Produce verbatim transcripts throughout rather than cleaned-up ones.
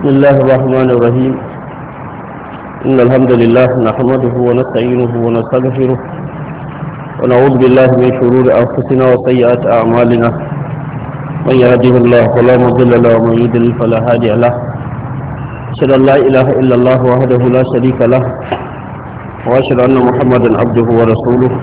بسم الله الرحمن الرحيم. إن الحمد لله نحمده ونستعينه ونستغفره ونعوذ بالله من شرور أنفسنا وسيئات أعمالنا. من يهده الله فلا مضل له ومن يضلل فلا هادي له. أشهد أن لا إله إلا الله وحده لا شريك له وأشهد أن محمدا عبده ورسوله.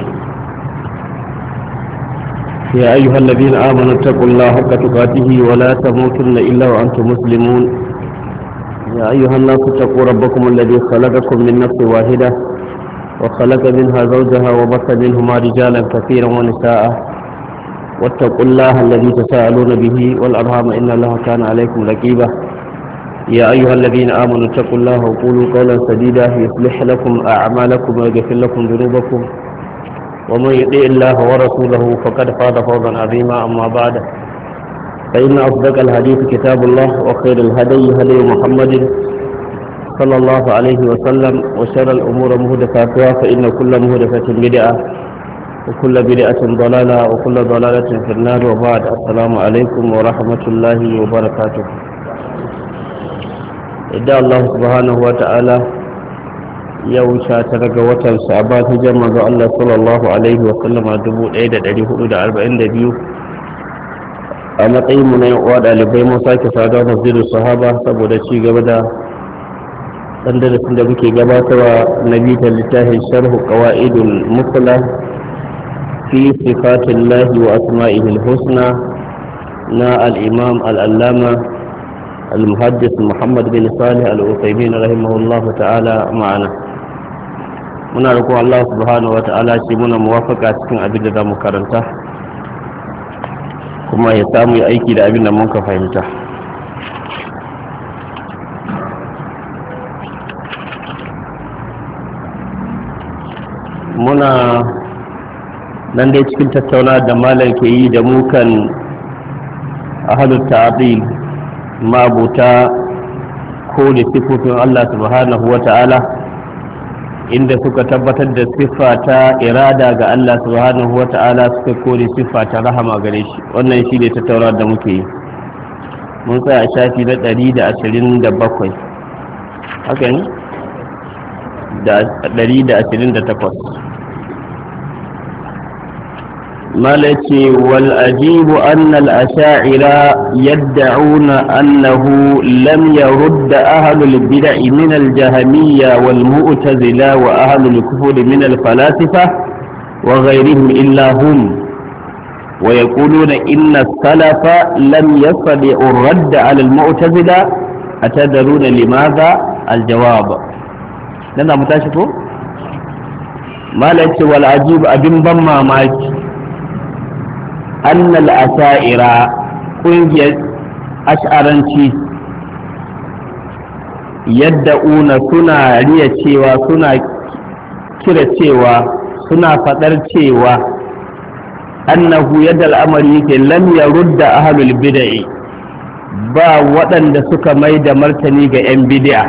يا أيها الذين آمنوا اتقوا الله حق تقاته ولا تموتن إلا وأنتم مسلمون. يا أيها الناس اتقوا ربكم الذي خلقكم من نفس واحدة وخلق منها زوجها وبث منهما رجالا كثيرا ونساء واتقوا الله الذي تساءلون به والأرحام إن الله كان عليكم رقيبا. يا أيها الذين آمنوا اتقوا الله وقولوا قولا سديدا يصلح لكم أعمالكم ويغفر لكم ذنوبكم ومن يطع الله ورسوله فقد فاز فوزا عظيما. أما بعد فإن أصدق الحديث كتاب الله وخير الهدي هدي محمد صلى الله عليه وسلم وشر الأمور محدثاتها فإن كل محدثة بدعة وكل بدعة ضلالة وكل ضلالة في النار. وبعد السلام عليكم ورحمة الله وبركاته. إدعى الله سبحانه وتعالى yau sha tara ga watan sha'ban hijar manzo Allah sallallahu alaihi wa sallam a dubu ɗaya da ɗari hudu da arba'in da biyu a matsayin mu na yan uwa ɗalibai mun sake saduwa masjidin sahaba saboda ci gaba da ɗan darasin da muke gabatarwa na bitar littafin sharhu qawaidul musla fi sifatillahi wa asma'ihil husna na al-imam al-allama al-muhaddis Muhammad bin Salih al-Uthaymin rahimahullahu ta'ala ma'ana. Muna roƙon Allah subhanahu wata'ala shi muna muwafaka cikin abin da za mu karanta kuma ya samu yi aiki da abin da mun ka fahimta. Muna nan dai cikin tattauna da malam ke yi da mukan ahlut ta'dil mabuta ko da sifofin Allah subhanahu wata'ala inda suka tabbatar da siffa ta irada ga Allah subhanahu wa ta'ala suka kore siffa ta rahama gare shi. Wannan shi ne tattaunar da muke yi. Mun tsaya a shafi na ɗari da ashirin da bakwai haka ne? da ɗari da ashirin da takwas. مالتي والأجيب أن الأشاعرة يدعون أنه لم يرد أهل البدع من الجهمية والمؤتزلة وأهل الكفر من الفلاسفة وغيرهم إلا هم، ويقولون إن السلف لم يستطيعوا الرد على المعتزلة. أتدرون لماذا؟ الجواب لنا متاشفه مالتي والأجيب أبن بما ماكي annal asha'ira ƙungiyar ash'aranci yadda una suna riya cewa suna kira cewa suna faɗar cewa annahu yadda al'amari yake lam yarudda ahlul bid'i ba waɗanda suka mai da martani ga 'yan bid'a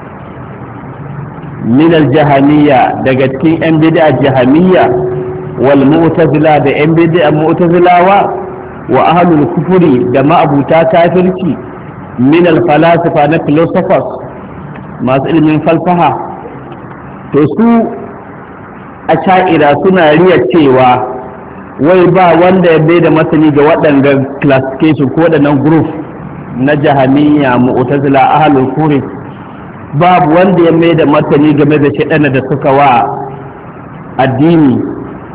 min al-jahamiyya daga cikin 'yan bid'a jahamiyya wal mu'tazila da yan bid'a mu'tazilawa wa ahlul kufuri da ma'abuta kafirci min al falasifa na philosophers masu ilimin falsafa. To su a sha'ira suna riya cewa wai ba wanda ya bai da masani ga waɗannan classification ko waɗannan group na jahamiyya mu'tazila ahlul kufuri, babu wanda ya mai da masani game da shaɗana da suka wa addini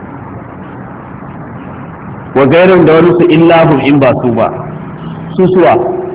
wa gairin da wani su illahun in ba su ba. Su suwa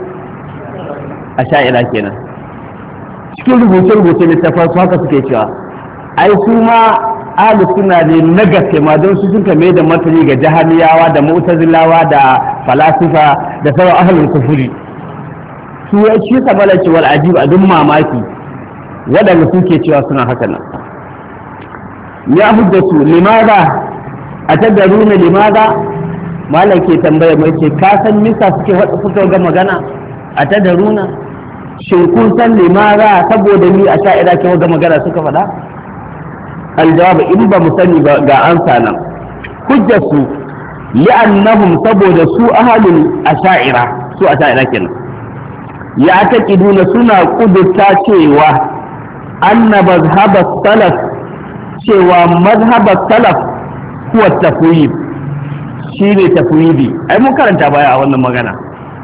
a sha'ira kenan cikin rubuce-rubuce littafin su haka suke cewa ai su ma ahlus sunna ne na gaske ma don su sun kame da martani ga jahamiyawa da mu'tazilawa da falasifa da sauran ahlul kufuri. Su ya ci samalaci wal ajib a duk mamaki waɗanda suke cewa suna haka nan. Ya hujjatu limaza atadaruna limaza malam ke tambaya mai ce ka san misa suke suka ga magana a ta daruna, shin kun san limara saboda ni a sha'ira ke ga magana suka faɗa? Aljawab in ba mu sani ba ga ansa nan. Hujjarsu li'annahum saboda su ahalul asha'ira su asha'ira kenan ya taqiduna suna kudurta cewa anna mazhab salaf cewa mazhab salaf huwa tafwid shine tafwidi ai mun karanta baya a wannan magana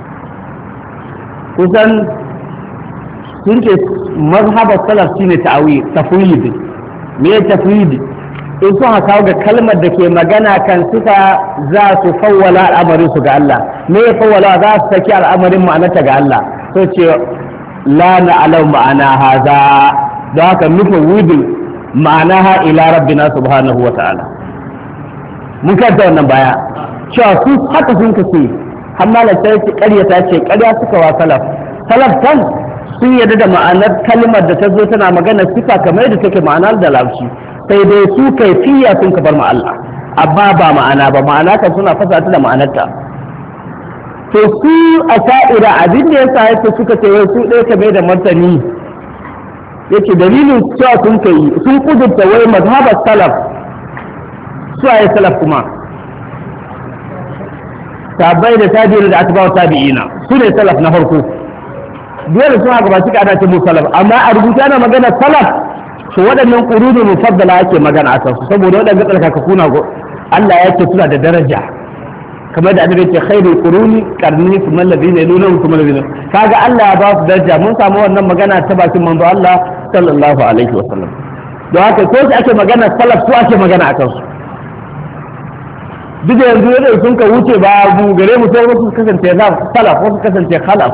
kusan sun ce mazhab salaf shine ta'awi tafwid me tafwid in sun haka ga kalmar da ke magana kan suka za su fawwala al'amarin su ga Allah me ya fawwala za su saki al'amarin ma'anarta ga Allah so ce la na'lam ma'ana haza da haka nufin wudu ma'anaha ila rabbina subhanahu wa ta'ala mun karanta wannan baya cewa su haka sun kace amma la sai ce ƙarya ta ce ƙarya suka wa salaf salaf kan sun yarda da ma'anar kalmar da ta zo tana magana sifa kamar da take ma'anar da larabci sai dai su kaifiya sun kabar ma Allah amma ba ma'ana ba ma'ana kan suna fasa ta da ma'anarta to su a sa'ira abin da yasa yake suka ce wai su ɗaya kame da martani yake dalilin cewa sun kai sun kudurta wai mazhabar salaf su ayi salaf kuma tabai da tabi'in da atba'u tabi'ina su ne salaf na farko dole sun haka ba shi ka ana ce mu salaf amma a rubuta na magana salaf to waɗannan ƙurudu mufaddala ake magana a kansu saboda waɗanda tsarkaka kuna Allah ya ce suna da daraja kamar da annabi ce khairul quruni qarni kuma alladhina yalunhum kuma alladhina kaga Allah ya ba su daraja mun samu wannan magana ta bakin manzo Allah sallallahu alaihi wa sallam don haka ko shi ake magana salaf su ake magana a kansu duk da yanzu yadda sun ka wuce ba mu gare mu sai wasu kasance salaf wasu kasance khalaf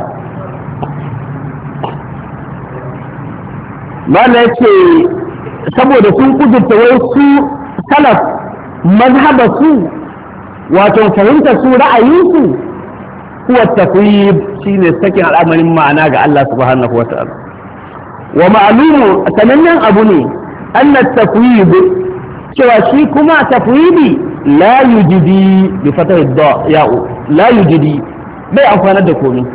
mana yake saboda sun kudurta wai su salaf mazhaba su wato fahimta su ra'ayinsu huwa tafwid shine sakin al'amarin ma'ana ga Allah subhanahu wata'ala wa ma'lumu sanannen abu ne anna tafwid cewa shi kuma tafwidi la yujidi bi fatah da ya'u la yujidi bai amfana da komai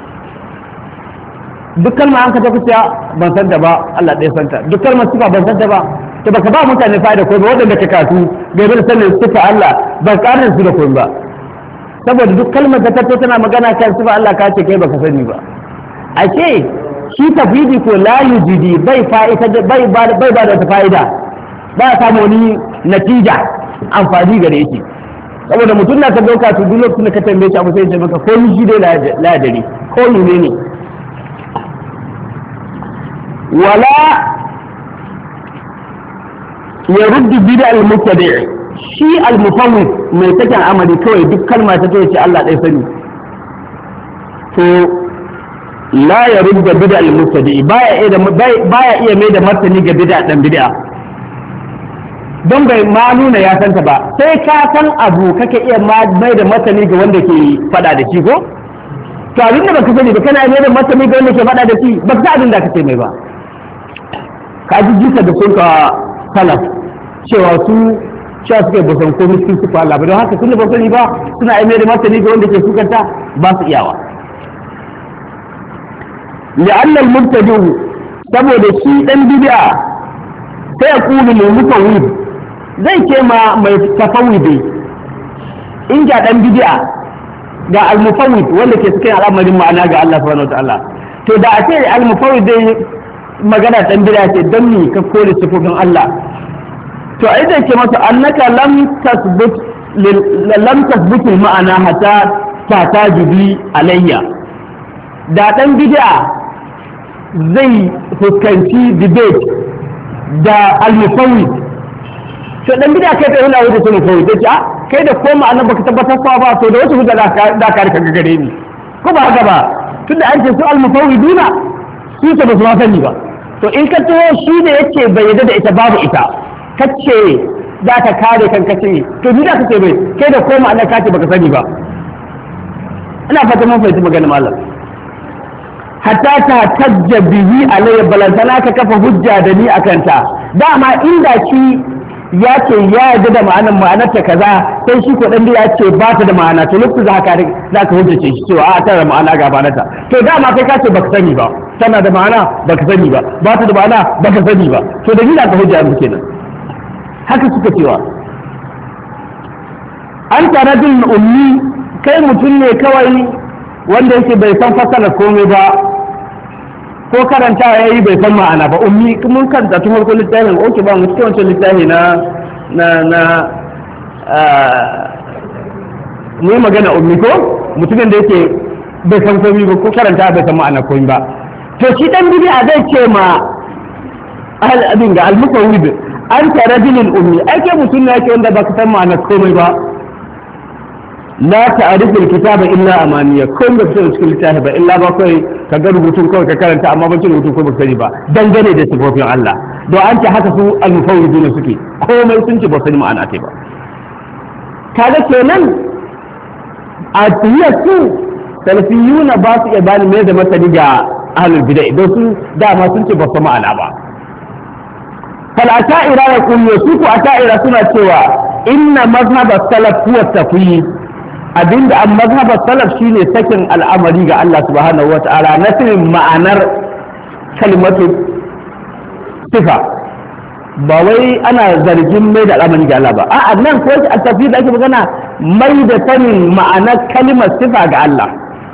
duk kalma an ka ta kusa ban san da ba Allah ɗaya santa duk kalmar sifa ban san da ba to baka ba mutane fa'ida ko ba waɗanda ka kasu game da sanin sifa Allah ba ƙarin su da komai ba saboda duk kalmar da ta tana magana kan sifa Allah ka ce kai baka sani ba a ce shi tafidi ko la yujidi bai fa'ida bai ba bai ba da fa'ida ba ya samu wani natija amfani gare shi saboda mutum na ta dauka su duk lokacin da ka tambaye shi abu sai ya ce maka ko ni shi dai la dare ko ni ne ne ولا يرد بدع المبتدع شيء المفوض mai take amali kawai duk kalma ta ce Allah dai sani to la yarud bid'a al-mubtadi baya iya baya iya mai da martani ga bid'a dan bid'a don bai ma nuna ya santa ba sai ka san abu kake iya mai da martani ga wanda ke fada da shi ko to abin da baka sani ba kana mai da martani ga wanda ke fada da shi ba ka abin da kake mai ba ka ji jika da sun ka salaf cewa su cewa suka yi basan komai cikin sufa Allah ba don haka sun da ba sani ba suna yi mai da martani ga wanda ke sukanta ba su iyawa li'anna al-mubtadi saboda shi dan bid'a sai ya kulu mai mufawwid zai ce ma mai tafawwidi in ga dan bid'a ga al-mufawwid wanda ke cikin al'amarin ma'ana ga Allah subhanahu wa ta'ala to da a ce al-mufawwid dai magana dan bid'a ce dan ni ka kore sifofin Allah to ai da ke masa annaka lam tasbut lam tasbut ma'ana hatta ta tajibi alayya da dan bid'a zai fuskanci debate da al-mufawwid to dan bid'a kai ta yana wuce sun mufawwid ce a kai da ko ma'ana baka tabbatar ba to da wata hujja da ka rika gare ni ko ba haka ba tunda an ce su al-mufawwiduna su ta ba su sani ba to in ka tuwo shi da yake bai yadda da ita babu ita kace za ka kare kan kace to ni da kace bai kai da koma Allah kace baka sani ba ina fata mun fahimci magana mallam hatta ta tajja bihi alayya balantana ka kafa hujja da ni akan ta dama inda shi ya ce ya yarda da ma'anar ma'anar ta kaza sai shi ko dan ya ce ba ta da ma'ana to lokacin za ka za ka hujjace shi cewa a tana da ma'ana ga ma'anarta to dama kai ka ce baka sani ba tana da ma'ana baka sani ba ba ta da ma'ana baka sani ba to da ni da ka hujja yanzu kenan haka suka cewa an tare da ummi kai mutum ne kawai wanda yake bai san fasara komai ba ko karanta yayi bai san ma'ana ba ummi mun karanta tun farko littafin oke ba mu cikin wancan littafi na na na mu magana ummi ko mutumin da yake bai san komai ba ko karanta bai san ma'ana komai ba to shi dan bid'a zai ce ma ahal abin ga al-mufawwid anta rajulun ummi ake mutum ne yake wanda ba ka san ma'ana komai ba la ta'rifu al-kitaba illa amaniya kun da cikin littafi ba illa ba kai ka ga rubutun kawai ka karanta amma ban rubutun ko ba sani ba dangane da sifofin Allah don an ce haka su al-mufawwiduna suke komai sun ce ba sani ma'ana ta ba kaga kenan a tiyatu salafiyuna ba su iya bani mai da masani ga ahlul bid'ah don su dama sun ce ba su ma'ana ba fal asha'ira yaqulu su ku asha'ira suna cewa inna mazhab as-salaf huwa tafwid abinda an mazhab as-salaf shine sakin al'amari ga Allah subhanahu wata'ala na sanin ma'anar kalmatu sifa ba wai ana zargin mai da al'amari ga Allah ba a'a nan ko a tafsir da ake magana mai da sanin ma'anar kalmar sifa ga Allah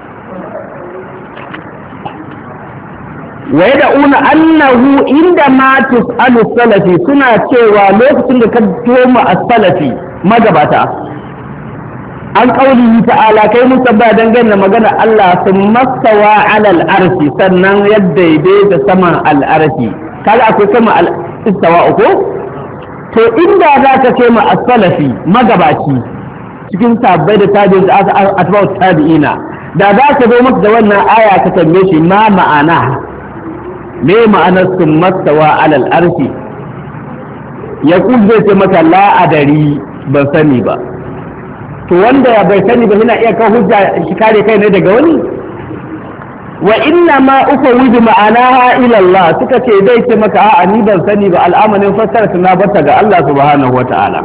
wa yad'una annahu inda ma tus'alu salafi suna cewa lokacin da ka toma as-salafi magabata an qaulihi ta'ala kai mun tabbata dangane magana Allah sun mastawa 'ala al-arshi sannan yadda da sama al-arshi kaga akwai sama al-istawa uku to inda za ka ce ma as-salafi magabaci cikin sabbai da tabi'in da atba'u tabi'ina da za ka zo maka da wannan aya ka tambaye shi ma ma'ana me ma'anar sun mastawa alal arshi ya zai ce maka la'adari ban sani ba to wanda ya bai sani ba yana iya kawo hujja shi kare kai ne daga wani wa inna ma ufawwidu ma'anaha ila Allah suka ce zai ce maka a'a ni ban sani ba al'amarin fassara na bata ga Allah subhanahu wata'ala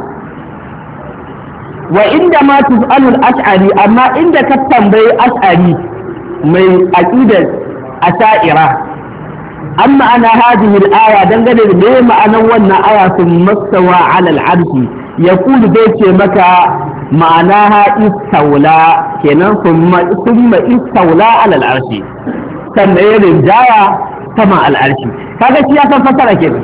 wa inda ma tus'alu al-ash'ari amma inda ka tambayi ash'ari mai aqidar asha'ira amma ana hadhihi al-aya dangane da me ma'anan wannan aya sun mastawa 'ala al-'arshi yaqulu zai ce maka ma'anaha istawla kenan thumma thumma istawla 'ala al-'arshi sannan ya rinjaya sama al-'arshi kaga shi ya san fasara kenan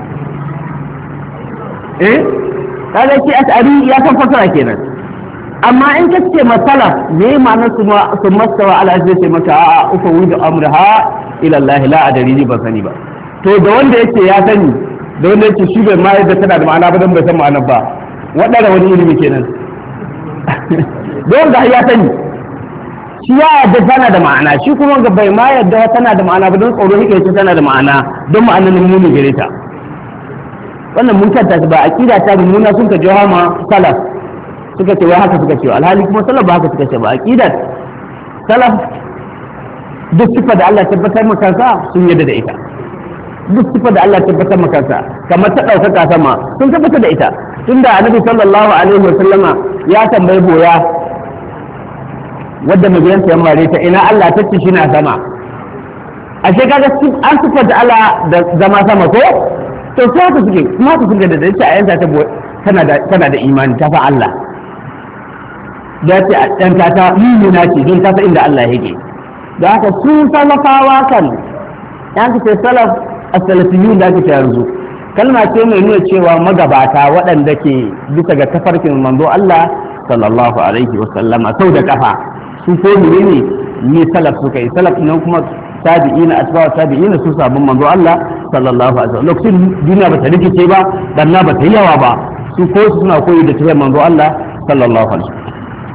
eh kaga shi as'ari ya san fasara kenan amma in ka ce masala me ma'anar sun mastawa 'ala al-'arshi sai maka a'a ufa wuju amraha ila Allah la adari ni ban sani ba to da wanda yake ya sani da wanda yake shi bai ma yadda tana da ma'ana ba dan bai san ma'anar ba wadanda wani ilimi kenan don da ya sani shi ya yadda tana da ma'ana shi kuma ga bai ma yadda tana da ma'ana ba don tsoro yake ce tana da ma'ana don ma'anar muni gare ta wannan mun kanta ba aqida ta mummuna sun ka jawa ma salaf suka ce wai haka suka ce alhali kuma salaf ba haka suka ce ba aqidat salaf duk sifa da Allah tabbatar maka sa sun yadda da ita duk sifa da Allah tabbatar maka sa kamar ta ɗaukaka sama sun tabbatar da ita tunda annabi sallallahu alaihi wa sallama ya tambayi boya wadda magiyanta ya mare ta ina Allah ta ce shi na sama ashe kaga an sifa da Allah da zama sama ko to sai haka suke kuma haka suke da dace a yanta ta tana da tana da imani ta fa Allah da ce a ɗanta ta mumina ce don ta san inda Allah yake da haka su salafawa kan yan ce salaf as-salafiyun da ake yanzu kalma ce mai nuna cewa magabata waɗanda ke bisa ga tafarkin manzo Allah sallallahu alaihi wa sallama sau da kafa su ko ne ni salaf suka yi salaf nan kuma tabi'ina asba'u tabi'ina su sabon manzo Allah sallallahu alaihi wa sallam lokacin duniya ba ta rikice ba danna ba ta yawa ba su ko suna koyi da tafiyar manzo Allah sallallahu alaihi wa sallam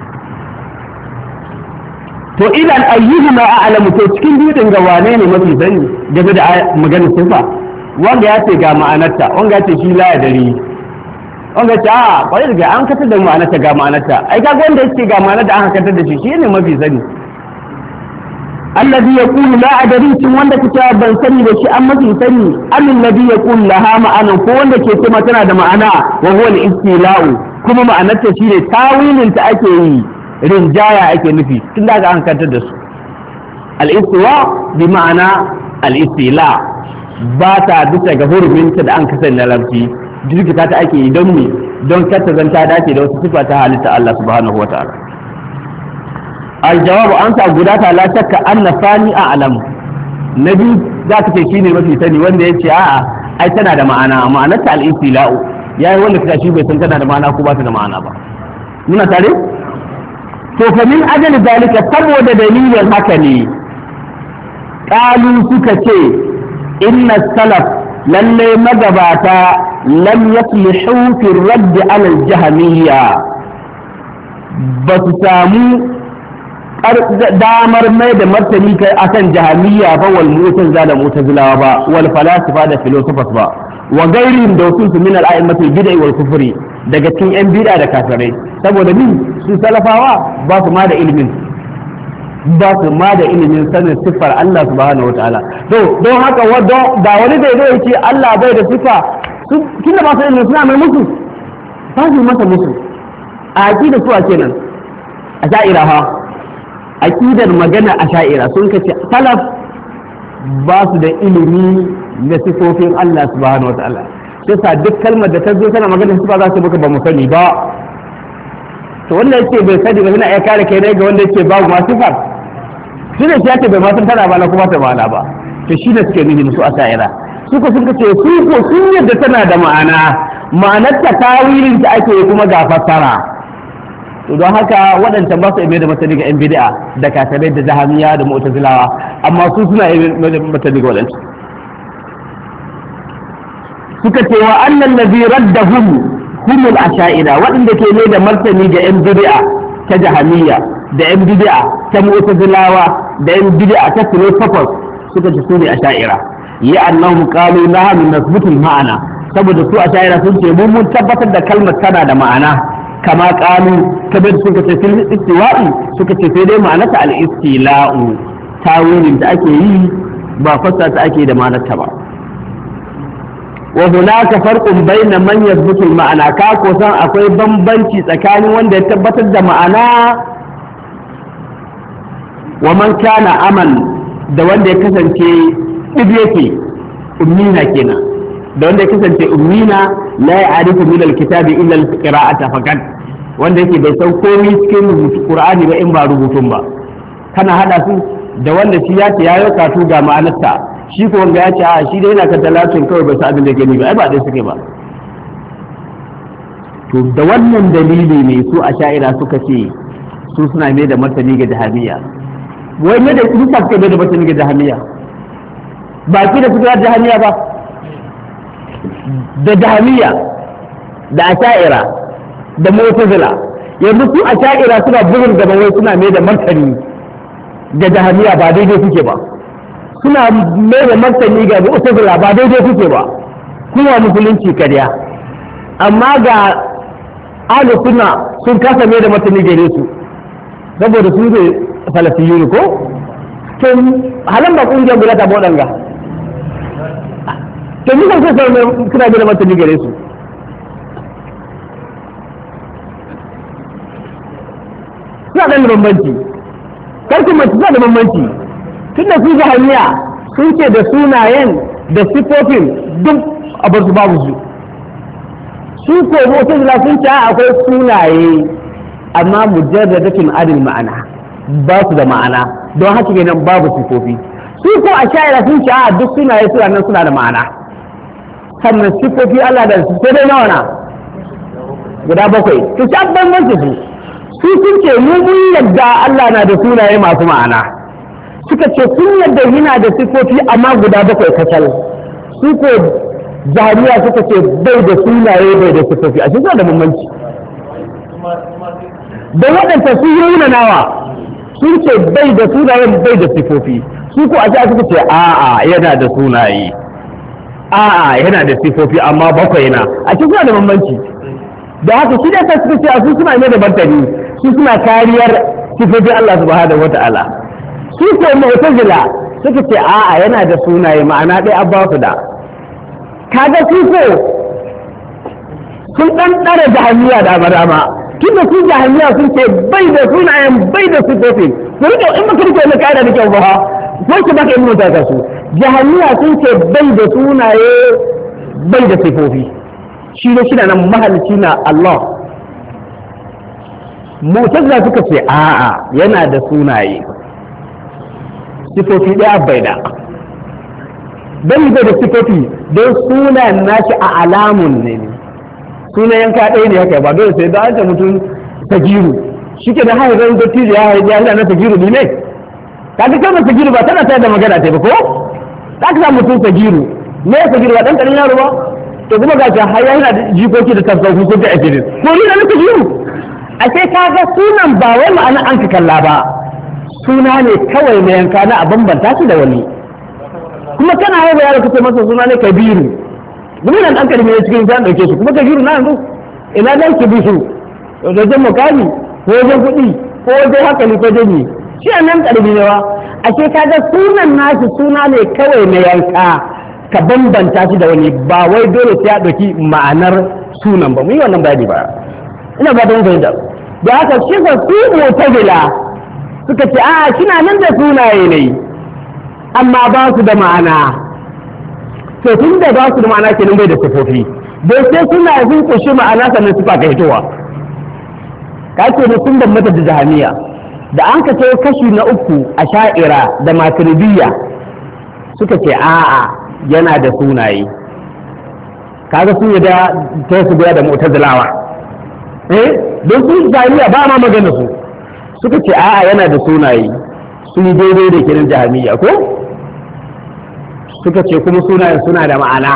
to idan ayyuhuma a'lamu to cikin bidin ga wane ne mafi sani game da maganar sifa wanda ya ce ga ma'anarta wanda ya ce shi la ya dare wanda ya ce a kwarai da an katar da ma'anarta ga ma'anarta ai kaga wanda ya ce ga ma'anarta an katar da shi shi ne mafi sani alladhi yaqulu la adri tun wanda kace ban sani da shi an mafi sani alladhi yaqulu laha ma'anan ko wanda ke cewa tana da ma'ana wa huwa al-istila'u kuma ma'anarta shine tawilin ta ake yi rinjaya ake nufi tun daga an kantar da su al-istiwa bi ma'ana al-istila ba ta bisa ga huruminta da an kasance na larabci jirgita ta ake yi don me don kata zanta dace da wasu sifa ta halitta Allah subhanahu wa ta'ala al-jawabu an sa guda ta la shakka anna fani a'lam na biyu za ka ce shine mafi sani wanda ya ce a'a ai tana da ma'ana ma'anar ta al-istila'u yayi wanda kaga shi bai san tana da ma'ana ko ba ta da ma'ana ba muna tare to fa min ajali zalika saboda dalilin haka ne qalu suka ce inna salaf lalle magabata lam yaflihu fi radd ala al-jahmiyya ba su samu damar mai da martani kai akan jahmiyya ba wal mu'tazila da mu'tazilawa ba wal falasifa da philosophers ba wa gairin da wasu min al-a'immatul bid'ah wal kufri daga cikin yan bid'a da kafirai saboda min su salafawa ba su ma da ilimin ba su ma da ilimin sanin siffar Allah subhanahu wataala to don haka wanda da wani da zai ce Allah bai da siffa su tunda ba su ilimin suna mai musu ba su masa musu a aqida su a kenan a sha'ira ha aqidar magana a sha'ira sun kace salaf ba su da ilimi na sifofin Allah subhanahu wataala sai sa duk kalmar da ta zo tana magana sifa za su maka ba mu sani ba to wanda yake bai sani ba yana iya kare kai ne ga wanda yake babu ma sifar shi ne shi yake bai ma san tana ba na kuma ta ma'ana ba to shi ne suke nuni musu a sha'ira su ko sun kace su ko sun yadda tana da ma'ana ma'anar ta tawilin ta ake kuma ga fassara to don haka waɗancan ba su da masani ga yan bid'a da kafirai da jahamiya da mu'tazilawa amma su suna da masani ga waɗancan suka ce wa annan ladhi raddahum hum al-asha'ira waɗanda ke ne da martani ga yan bid'a ta jahamiya da yan bid'a ta mu'tazilawa da yan bid'a ta philosophers suka ce su ne asha'ira ya annahum qalu nahnu nasbutu al-ma'ana saboda su asha'ira sun ce mun mun tabbatar da kalmar tana da ma'ana kama qalu kamar suka ce fil istiwa'i suka ce sai dai ma'anarta al-istila'u tawilin da ake yi ba fassa ta ake da ma'anarta ba wa hunaka farqun bayna man yathbutu al-ma'ana ka ko san akwai bambanci tsakanin wanda ya tabbatar da ma'ana wa man kana aman da wanda ya kasance ibi yake ummina kenan da wanda ya kasance ummina la ya'rifu min al-kitabi illa al-qira'ata faqat wanda yake bai san komai cikin Qur'ani ba in ba rubutun ba kana hada su da wanda shi ya ce yayi karatu ga ma'anarsa shi ko wanda ya ce a shi dai yana kan talatin kawai bai san abin da gani ba ai ba dai suke ba to da wannan dalili ne su a sha'ira suka ce su suna mai da martani ga jahamiya wai ne da su suka mai da martani ga jahamiya ba ki da suka ga jahamiya ba da jahamiya da asha'ira da mu'tazila yanzu su asha'ira suna bugun gaba wai suna mai da martani ga jahamiya ba daidai suke ba suna mai da martani ga mu'tazila ba daidai suke ba kuma musulunci kariya amma ga ahlus sunna sun kasa mai da martani gare su saboda su ne falasiyu ko to halan ba kungiyar guda ta bodanga to ni kan sai suna mai da martani gare su suna da bambanci karkin mace suna da bambanci tunda su jahiliya sun ce da sunayen da sifofin duk a bar su babu su su ko mu'tazila sun ce akwai sunaye amma mujarradatin adil ma'ana ba su da ma'ana don haka kenan babu sifofi su ko a sha'ira sun ce a duk sunaye suna nan suna da ma'ana sannan sifofi Allah da su sai dai nawa na guda bakwai to shi bambanci su su sun ce mu mun yadda Allah na da sunaye masu ma'ana suka ce sun yadda yana da sifofi amma guda bakwai kacal su ko jahiliya suka ce bai da sunaye bai da sifofi a cikin da bambanci da waɗanda su yi nuna nawa sun ce bai da sunaye bai da sifofi su ko a ce suka ce a'a yana da sunaye a'a yana da sifofi amma bakwai na a cikin da bambanci da haka shi da suka ce a su suna ne da bantani su suna kariyar sifofin Allah subhanahu wata'ala su ko mu'tazila suka ce a'a yana da sunaye ma'ana dai abba su da kaga su ko sun dan dare jahiliya da madama tunda su jahiliya sun ce bai da sunayen bai da sifofi su rike in muka rike na kaida da kyau ba ko ki baka in mutaka su jahiliya sun ce bai da sunaye bai da sifofi shi ne shi nan mahalicci na Allah mu'tazila suka ce a'a yana da sunaye sifofi ɗaya bai da don bai da sifofi don sunan nashi a alamun ne sunan yanka ɗaya ne haka ba dole sai da an ce mutum sagiru shi ke da haifar da tijo ya haifar ya na sagiru ne ne ka ga kalmar sagiru ba tana tayar da magana ta ba ko za ka samu mutum sagiru me ya sagiru ba ɗan ƙarin yaro ba to kuma ga shi har yana da jikoki da tafsauku ko da ashirin ko ni na sagiru a sai ka ga sunan ba wai ma'ana an ka kalla ba suna ne kawai na yanka na a bambanta shi da wani kuma kana haifa yaro kace masa suna ne kabiru mun nan dan karimi ne cikin san dauke su kuma kabiru na yanzu ina dan kibisu da jan makami ko wajen kuɗi ko wajen hakali ko jini shi nan karimi ne wa ashe kaga sunan nashi suna ne kawai na yanka ka bambanta shi da wani ba wai dole sai ya dauki ma'anar sunan ba mu yi wannan bayani ba ina ba da mun fahimta da haka shi ga su mu'tazila suka ce a kina nan da sunaye ne amma ba su da ma'ana to tun da ba su da ma'ana kenan bai da sifofi bai sai suna sun kushi ma'ana sannan sifa ka hitowa ka ce da sun bambata da jahaniya da an ka ce kashi na uku a sha'ira da maturidiyya suka ce a'a yana da sunaye kaga sun yi da ta su biya da mu'tazilawa eh don su jahaniya ba ma magana su suka ce a'a yana da sunaye sun yi daidai da kiran jahamiya ko suka ce kuma sunayen suna da ma'ana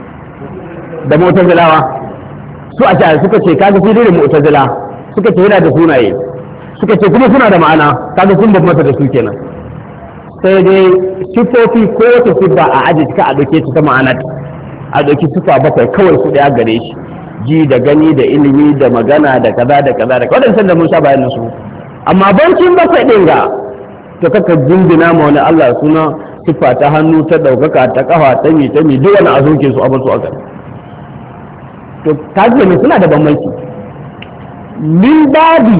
da mu'tazilawa su a sha'ir suka ce kaga su daidai da mu'tazila suka ce yana da sunaye suka ce kuma suna da ma'ana kaga sun bambanta da su kenan sai dai sifofi ko wata sifa a aji ka a dauke ta ma'ana a dauki sifa bakwai kawai su daya gare shi ji da gani da ilimi da magana da kaza da kaza da wadannan da mun sha bayanin su amma bancin bakwai ɗin ga to kaka jingina ma wani Allah suna siffa ta hannu ta ɗaukaka ta ƙafa ta mi ta mi duk wani a zuke su abin su a gani to kaji ne suna da bambanci min babi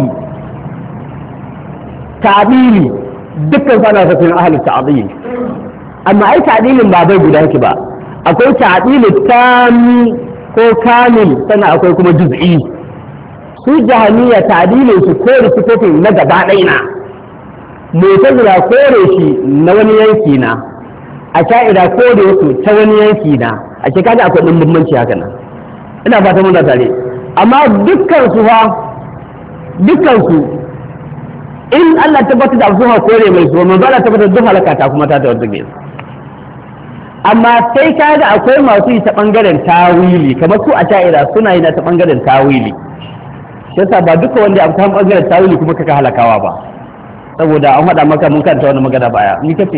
ta'dili dukkan sana ta cikin ahli ta'dil amma ai ta'dilin ba bai guda yake ba akwai ta'dili tami ko kamil sannan akwai kuma juz'i su jahaniya ta'dilin su kore sifofin na gaba ɗaya na mu'tazila kore shi na wani yanki na a sha'ira kore su ta wani yanki na a ce kaga akwai ɗin bambanci haka nan ina fata mun da tare amma dukkan su fa dukkan su in Allah tabbatar da su ha kore mai su manzo Allah tabbatar duk halaka ta kuma ta tawaddage amma sai kaga akwai masu yi ta bangaren tawili kamar su a sha'ira suna yi na ta bangaren tawili yasa ba duka wanda abu ta bangaren tawili kuma kaka halakawa ba saboda an haɗa maka mun kanta wannan magana baya ni kace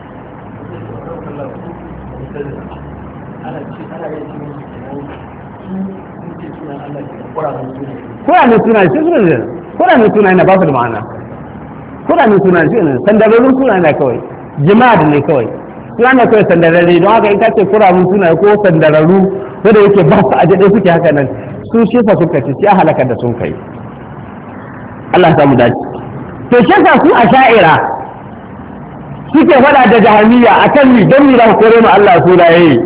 Kur'ani suna shi suna ne Kur'ani suna ne ba su da ma'ana Kur'ani suna shi ne sandararrun suna ne kawai jima'a ne kawai suna ne kawai sandararre don haka in ka ce Kur'ani suna ko sandararru wanda yake ba su aje dai suke haka nan su shi fa suka ci sai halaka da sun kai Allah ya samu dace to shi ka su asha'ira suke fada da jahamiya akan ni don ni da kore mu Allah su da yayi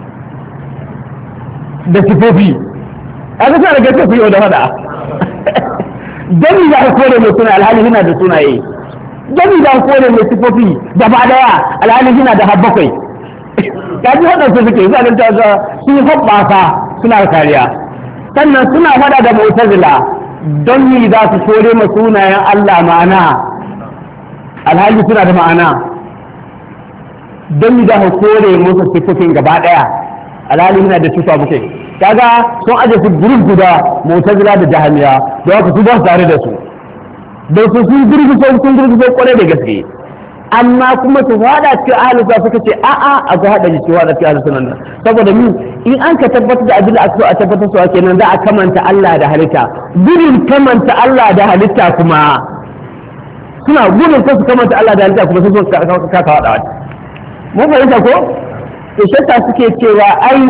da sifofi aka sa daga tafi yau da fada don ni da kore mu suna alhali yana da sunaye don ni da kore mu sifofi gaba daya alhali yana da habbakai kaji hada su suke zanen ta sun hobbasa suna kariya sannan suna fada da mu'tazila don ni za su kore ma sunayen Allah ma'ana alhali suna da ma'ana don ni za su kore musu sifofin gaba daya alhali suna da sifa muke kaga sun aje su gurub guda mu'tazila da jahamiya da haka su ba su tare da su da su sun gurgusa sun gurgusa kwarai da gaske amma kuma su fada cikin ahlus sunna suka ce a'a akwai hada cikin fada cikin ahlus sunna saboda ni in an ka tabbatar da abin da aka so a tabbatar su kenan za a kamanta Allah da halitta gudun kamanta Allah da halitta kuma suna gudun su kamanta Allah da halitta kuma sun ka ka ka wada wata mun fahimta ko to shakka suke cewa ai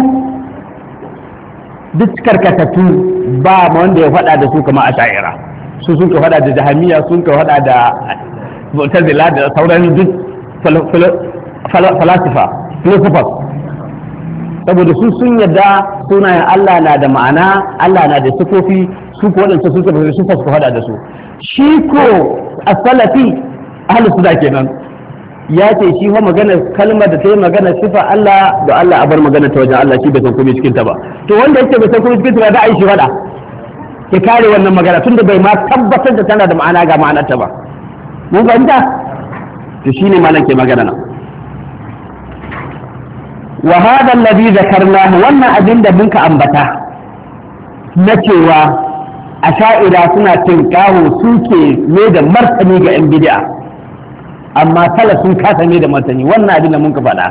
duk karkatatu ba wanda ya fada da su kamar asha'ira su sun ka fada da jahamiya sun ka fada da mu'tazila da sauran duk falasifa philosophers saboda su sun yadda sunayen Allah na da ma'ana Allah na da sifofi su ko waɗanda su suka su fasu hada da su shi ko as-salafi ahlus sunna kenan ya ce shi fa magana kalmar da ta yi magana sifa Allah da Allah a bar magana ta wajen Allah shi bai san komai cikin ta ba to wanda yake bai san komai cikin ta ba da ai shi fada ya kare wannan magana tunda bai ma tabbatar da tana da ma'ana ga ma'anar ta ba mun fahimta to shine malam ke magana nan wa hada alladhi zakarnahu wannan abin da muka ambata na cewa asha'ira suna tinkawo suke ne da martani ga yan bid'a amma salaf sun kasa ne da martani wannan abin da muka faɗa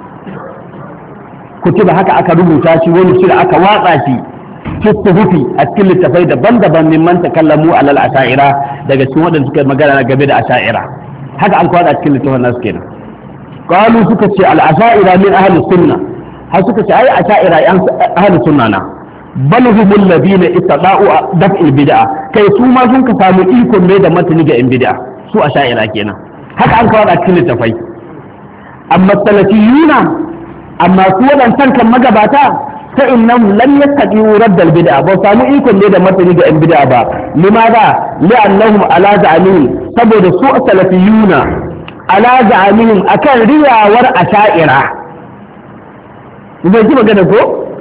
kutuba haka aka rubuta shi wani shi aka watsa shi fi a cikin littafai daban-daban mimman takallamu alal asha'ira daga cikin waɗanda suka magana game da asha'ira haka an kwada cikin littafin nasu kenan qalu suka ce al asha'ira min ahli sunna har suka ce ai asha'ira yan ahli sunna na bal hum alladhina istada'u daf'il bid'a kai su ma sun ka samu iko ne da matani ga yan bid'a su asha'ira kenan haka an kwada cikin littafai amma salafiyuna amma su wadannan kan magabata fa innahum lam yastati'u radd al bid'a ba samu iko ne da matani ga yan bid'a ba limaza li'annahum ala za'amin saboda su salafiyuna ala za'amihim akan riyawar asha'ira zai ji magana ko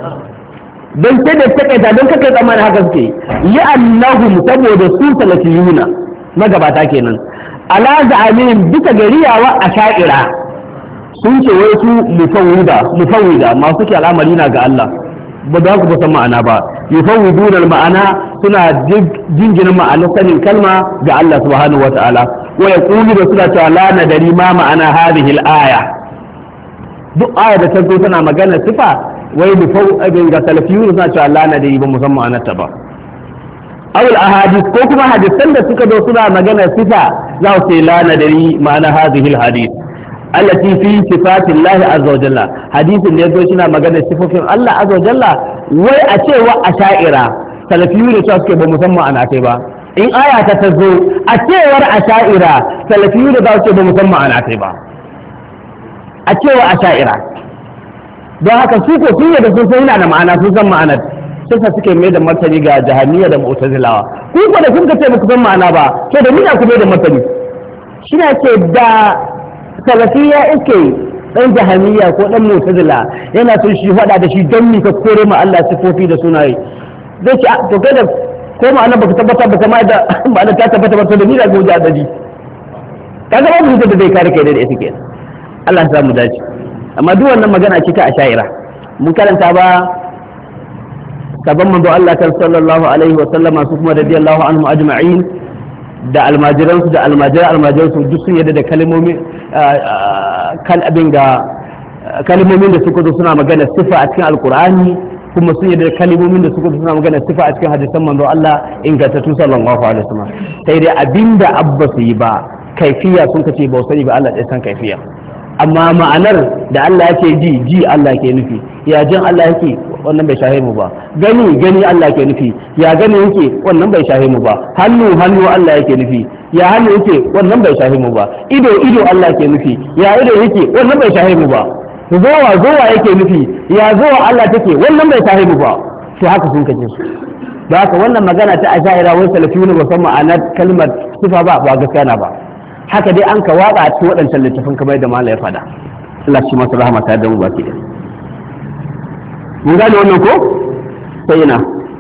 don sai da takaita don kakai tsammanin haka suke yi annahum saboda su salafiyuna magabata kenan ala za'amihim bisa ga riyawar asha'ira sun ce wai su mufawwida mufawwida masu ke al'amari na ga Allah ba za ku san ma'ana ba yufawwiduna ma'ana suna jingina ma'anar sanin kalma ga Allah subhanahu wa ta'ala wa yaqulu da suna cewa la nadari ma ma'ana hadhihi al-aya duk aya da ta zo tana magana sifa wai mufawwidin ga salafiyun suna cewa la nadari ba musamman ma'anar ta ba aw al-ahadith ko kuma hadisan da suka zo suna magana sifa za su ce la nadari ma'ana hadhihi al-hadith allati fi sifatillahi azza wa jalla hadisin da yazo shina magana sifofin Allah azza wa jalla wai a cewa asha'ira salafiyu ne cewa suke ba musamman ana kai ba in aya ta tazo a cewar asha'ira salafiyu ne za su ce ba musamman ana kai ba a cewa asha'ira don haka su ko sun yadda sun san yana da ma'ana sun san ma'anar sai sa suke mai da martani ga jahaniya da mu'tazilawa ku ko da kun ka ce ba ku san ma'ana ba to da mina ku mai da martani shi ne ce da salafiya iske dan jahamiya ko dan mu'tazila yana son shi fada da shi don ni ka kore ma Allah sifofi da sunaye zai ce to kai da ko ma annabi baka tabbata ba kamar da ba da ta tabbata ba to da ni da goje adaji kaga ba mu da dai kare kai da ita ke Allah ya samu dace amma duk wannan magana ce ta asha'ira mun karanta ba saban manzo Allah sallallahu alaihi wa sallama su kuma radiyallahu anhum ajma'in da almajiransu da almajiran almajiransu duk sun yadda da kalmomi kan abin ga kalmomin da suka zo suna magana sifa a cikin alkur'ani kuma sun yadda da kalmomin da suka zo suna magana sifa a cikin hadisan manzo Allah ingantattu sallallahu alaihi wasallam sai dai abinda abba su yi ba kaifiya sun kace ba sani ba Allah ya san kaifiya amma ma'anar da Allah yake ji ji Allah ke nufi ya jin Allah yake wannan bai shahe mu ba gani gani Allah ke nufi ya gani yake wannan bai shahe mu ba hannu hannu Allah yake nufi ya hannu yake wannan bai shahe mu ba ido ido Allah ke nufi ya ido yake wannan bai shahe mu ba zowa zowa yake nufi ya zowa Allah take wannan bai shahe mu ba to haka sun kace su da haka wannan magana ta asha'ira wai salafiyuna ba san ma'anar kalmar sifa ba ba gaskiya na ba haka dai an ka waka a cikin waɗancan littafin kamar da malai ya faɗa Allah shi masa rahama ta da mu baki da mun gane wannan ko sai ina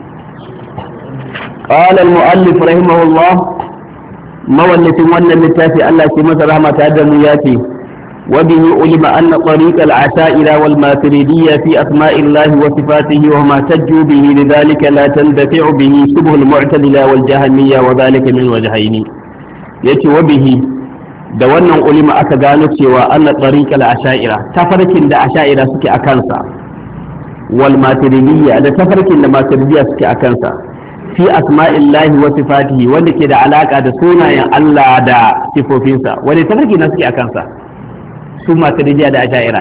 qala al muallif rahimahullah mawallafin wannan littafi Allah shi masa rahama ta da mu yace wa bihi ulima anna tariq al asha'ira wal maturidiyya fi asma'i Allah wa sifatihi wa ma tajju bihi lidhalika la tandafi'u bihi subh al mu'tazila wal jahmiyya wa dhalika min wajhayn yace wa bihi da wannan ulima aka gano cewa anna tariqal asha'ira tafarkin da asha'ira suke a kansa wal maturidiyya da tafarkin da maturidiyya suke a kansa fi asma'illahi wa sifatihi wanda ke da alaka da sunayen Allah da sifofinsa wanda tafarkin da suke a kansa su maturidiyya da asha'ira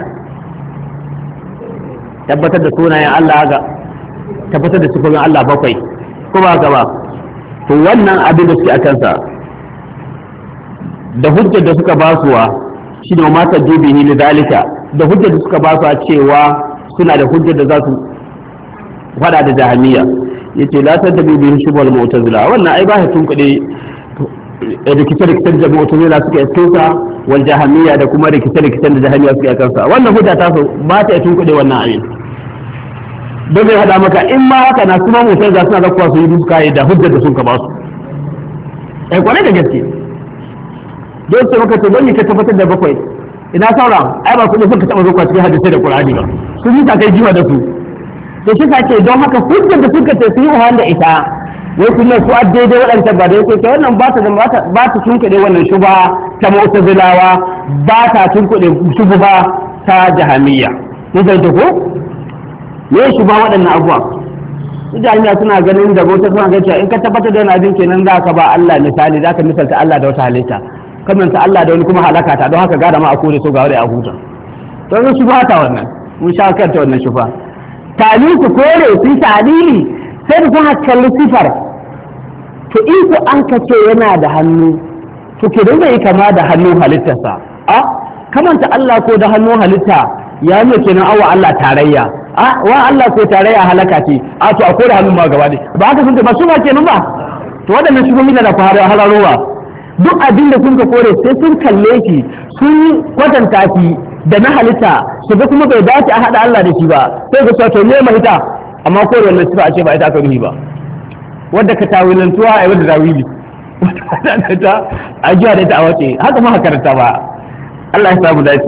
tabbatar da sunayen Allah ga tabbatar da sifofin Allah bakwai ko ba haka ba to wannan abin da suke a kansa da hujjar da suka basuwa shi ne mata dubi ni dalika da hujjar da suka basuwa cewa suna da hujjar da za su fada da jahamiya yace la ta dabi bi shubal mu'tazila wannan ai ba tun kuɗi rikice rikice da mu'tazila suka iskosa wal jahamiyya da kuma rikice-rikicen da jahamiyya suke kansa wannan hujja ta so ba ta tun kuɗe wannan abin don zai hada maka in ma haka na kuma mutai za suna zakkuwa su yi duka da hujjar da sun ka ba su ai kwane da gaske don sai maka ce don ka tabbatar da bakwai ina sauran ai ba kuma sun ka taba zakkuwa cikin hadisi da qur'ani ba sun yi ta kai jiwa da su to shi ka ce don haka hujjar da suka ce su yi wahala da ita wai kuma su daidai waɗanda ba da yake wannan ba ta ba ta tunkuɗe wannan shuba ta mu'tazilawa ba ta tunkuɗe shuba ta jahamiyya mun fahimta ko me shuba waɗannan abubuwa su jami'a suna ganin da bauta suna ganin cewa in ka tabbatar da wani abin kenan za ka ba Allah misali za ka misalta Allah da wata halitta kamanta Allah da wani kuma halaka ta don haka gada ma a kore so ga wani a huta to zan shuba ta wannan mun sha kanta wannan shuba taliku kore su talili sai da kuma kalli sifar to in ku an kace yana da hannu to ke don zai kama da hannu halittarsa a kamanta Allah ko da hannu halitta ya ne kenan awa Allah tarayya a wa Allah ko tarayya halaka ce a to akwai da hannu ma gaba ne ba haka sun ce ba su ba kenan ba to waɗannan shugabanni da fara halarowa duk abin da kun ka kore sai sun kalle shi sun kwatanta shi da na halitta su ga kuma bai dace a haɗa Allah da shi ba sai ga to ne mahita amma kore wannan sifa a ce ba ita aka ruhi ba wadda ka tawilantuwa a wadda zawili wadda ta ajiya da ta a wace haka ma karanta ba Allah ya samu dace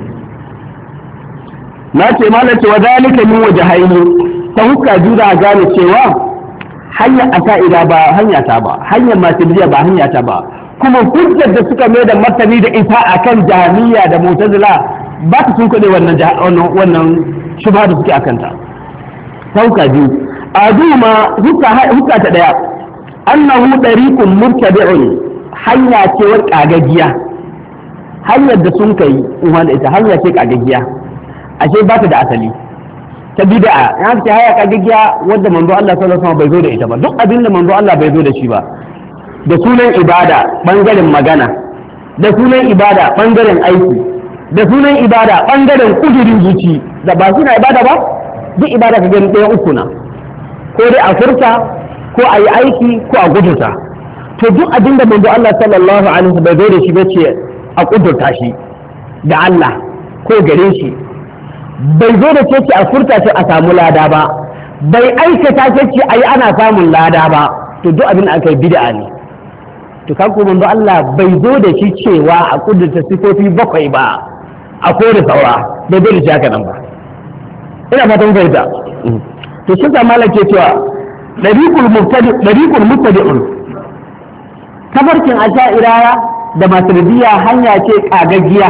na ce malam ce wa zalika min wajhaini ta hukka juda gane cewa hanya asa'ida ba hanya ta ba hanyar maturidiyya ba hanya ta ba kuma hujjar da suka mai da martani da ita akan jahmiya da mu'tazila ba ta sun kuɗe wannan wannan shubha da suke akan ta sauka biyu aduma hukka ta daya annahu dariqun murtabi'un hanya ce wa kagagiya hanyar da sun kai umma da ita hanya ce kagagiya ashe ba ta da asali ta bid'a ya ce haya kagagiya wanda manzo Allah sallallahu alaihi wasallam bai zo da ita ba duk abin da manzo Allah bai zo da shi ba da sunan ibada bangaren magana da sunan ibada bangaren aiki da sunan ibada bangaren kudurin zuci da ba suna ibada ba duk ibada ka gani ɗaya uku na ko dai a furta ko a yi aiki ko a gudurta to duk abin da manzo Allah sallallahu alaihi wasallam bai zo da shi ba ce a kudurta shi da Allah ko gare shi bai zo da ce a furta ce a samu lada ba bai aikata ce a yi ana samun lada ba to duk abin da aka yi bid'a ne to kan kuma manzo Allah bai zo da shi cewa a kudurta sifofi bakwai ba a kore saura bai zo da shi haka nan ba ina fatan fahimta to shi sa malaka cewa dariqul mubtadi dariqul mubtadi'un tafarkin asha'ira da maturidiyya hanya ce kagaggiya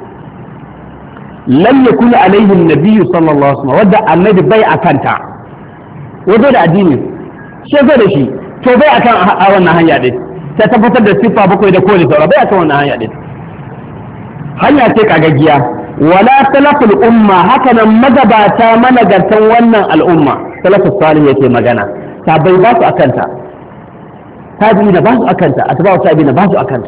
lam yakun alaihi an-nabiy sallallahu alaihi wasallam wadda annabi bai akanta wato da addini shi zo da shi to bai akan a wannan hanya din ta tabbatar da sifa bakwai da kore saura bai akan wannan hanya din hanya ce kagaggiya wala salaful umma haka nan magabata managartan wannan al'umma salafus salih yake magana sabai ba su akanta tabi'ina ba su akanta atba'u tabi'ina ba su akanta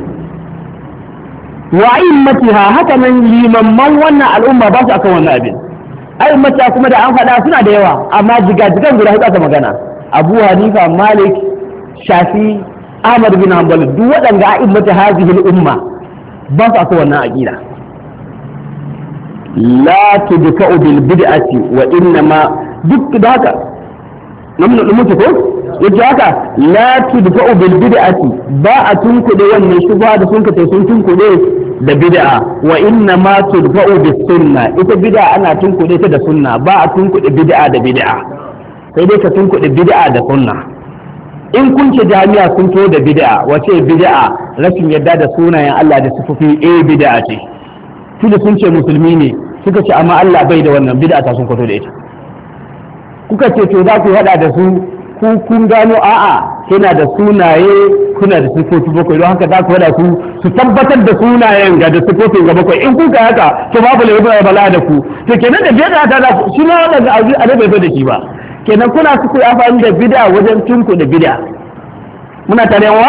wa a'immatiha haka nan limamman wannan al'umma ba su akan wannan abin a'immata kuma da an faɗa suna da yawa amma jigajigan guda huɗu aka magana Abu Hanifa Malik Shafi Ahmad bin Hanbal duk waɗanda a'immata hadhihi al-umma ba su akan wannan aqida la tudka'u bil bid'ati wa innama duk da haka nan mun mutu ko yace haka la tudfa'u bil bid'ati ba a tunkude wannan shubha da sun kace sun tunkude da bid'a wa inna ma tudfa'u bis sunna ita bid'a ana tunkude ta da sunna ba a tunkude bid'a da bid'a sai dai ka tunkude bid'a da sunna in kun ce jami'a kun to da bid'a wace bid'a rashin yadda da sunayen Allah da sifofi eh bid'a ce tunda sun ce musulmi ne suka ce amma Allah bai da wannan bid'a ta sun kwato da ita kuka ce to za ku hada da su ku kun gano a'a kina da sunaye kuna da sifofi bakwai don haka za ku hada su su tabbatar da sunayen ga da sifofin ga bakwai in kuka haka to babu laifin ya bala da ku to kenan da bid'a ta da shi ma wannan abu a bai zo da shi ba kenan kuna su ku amfani da bid'a wajen tunku da bid'a muna tare wa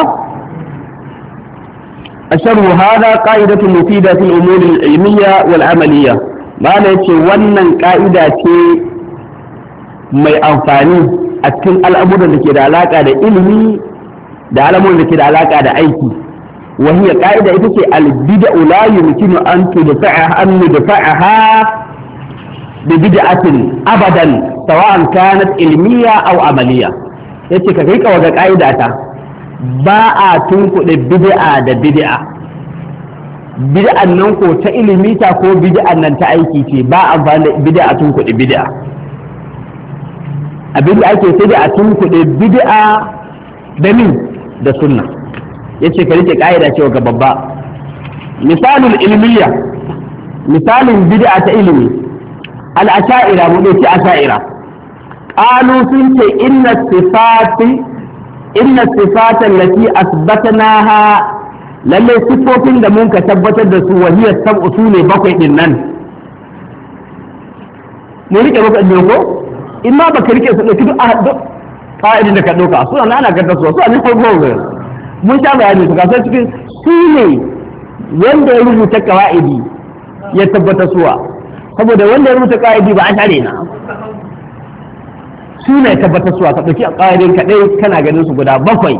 asharu hada qa'idatu mufida fil umur al-ilmiyya wal amaliyya ma'ana yace wannan ka'ida ce mai amfani a cikin al'amuran da ke da alaƙa da ilimi da al'amuran da ke da alaƙa da aiki wa hiya qa'ida ita ce al-bid'u la yumkinu an tudfa'aha an tudfa'aha bi bid'atin abadan sawa'an kanat ilmiya aw amaliya. yace ka kai kawaga qa'ida ta ba a tunkuɗe bid'a da bid'a bid'an nan ko ta ilimi ta ko bid'an nan ta aiki ce ba a amfani da bid'a tunkuɗe bid'a abinda ake sai da a tunkuɗe bid'a da min da sunna yace ka rike ka'ida cewa ga babba misalul ilmiya misalin bid'a ta ilimi al-asha'ira mu dauki asha'ira qalu sun ce inna sifati inna sifata allati asbatnaha lalle sifofin da mun ka tabbatar da su wahiyar sab'u sune bakwai din nan mu rike bakwai din ko in ma baka rike su dauki duk ka'idin da ka dauka su ana ana gadda su su ne farko mun sha bayani su gasar cikin su ne wanda ya rubuta kawa'idi ya tabbata suwa saboda wanda ya rubuta kawa'idi ba a tare na su ne tabbata suwa ka ɗauki a kawa'idin kaɗai kana ganin su guda bakwai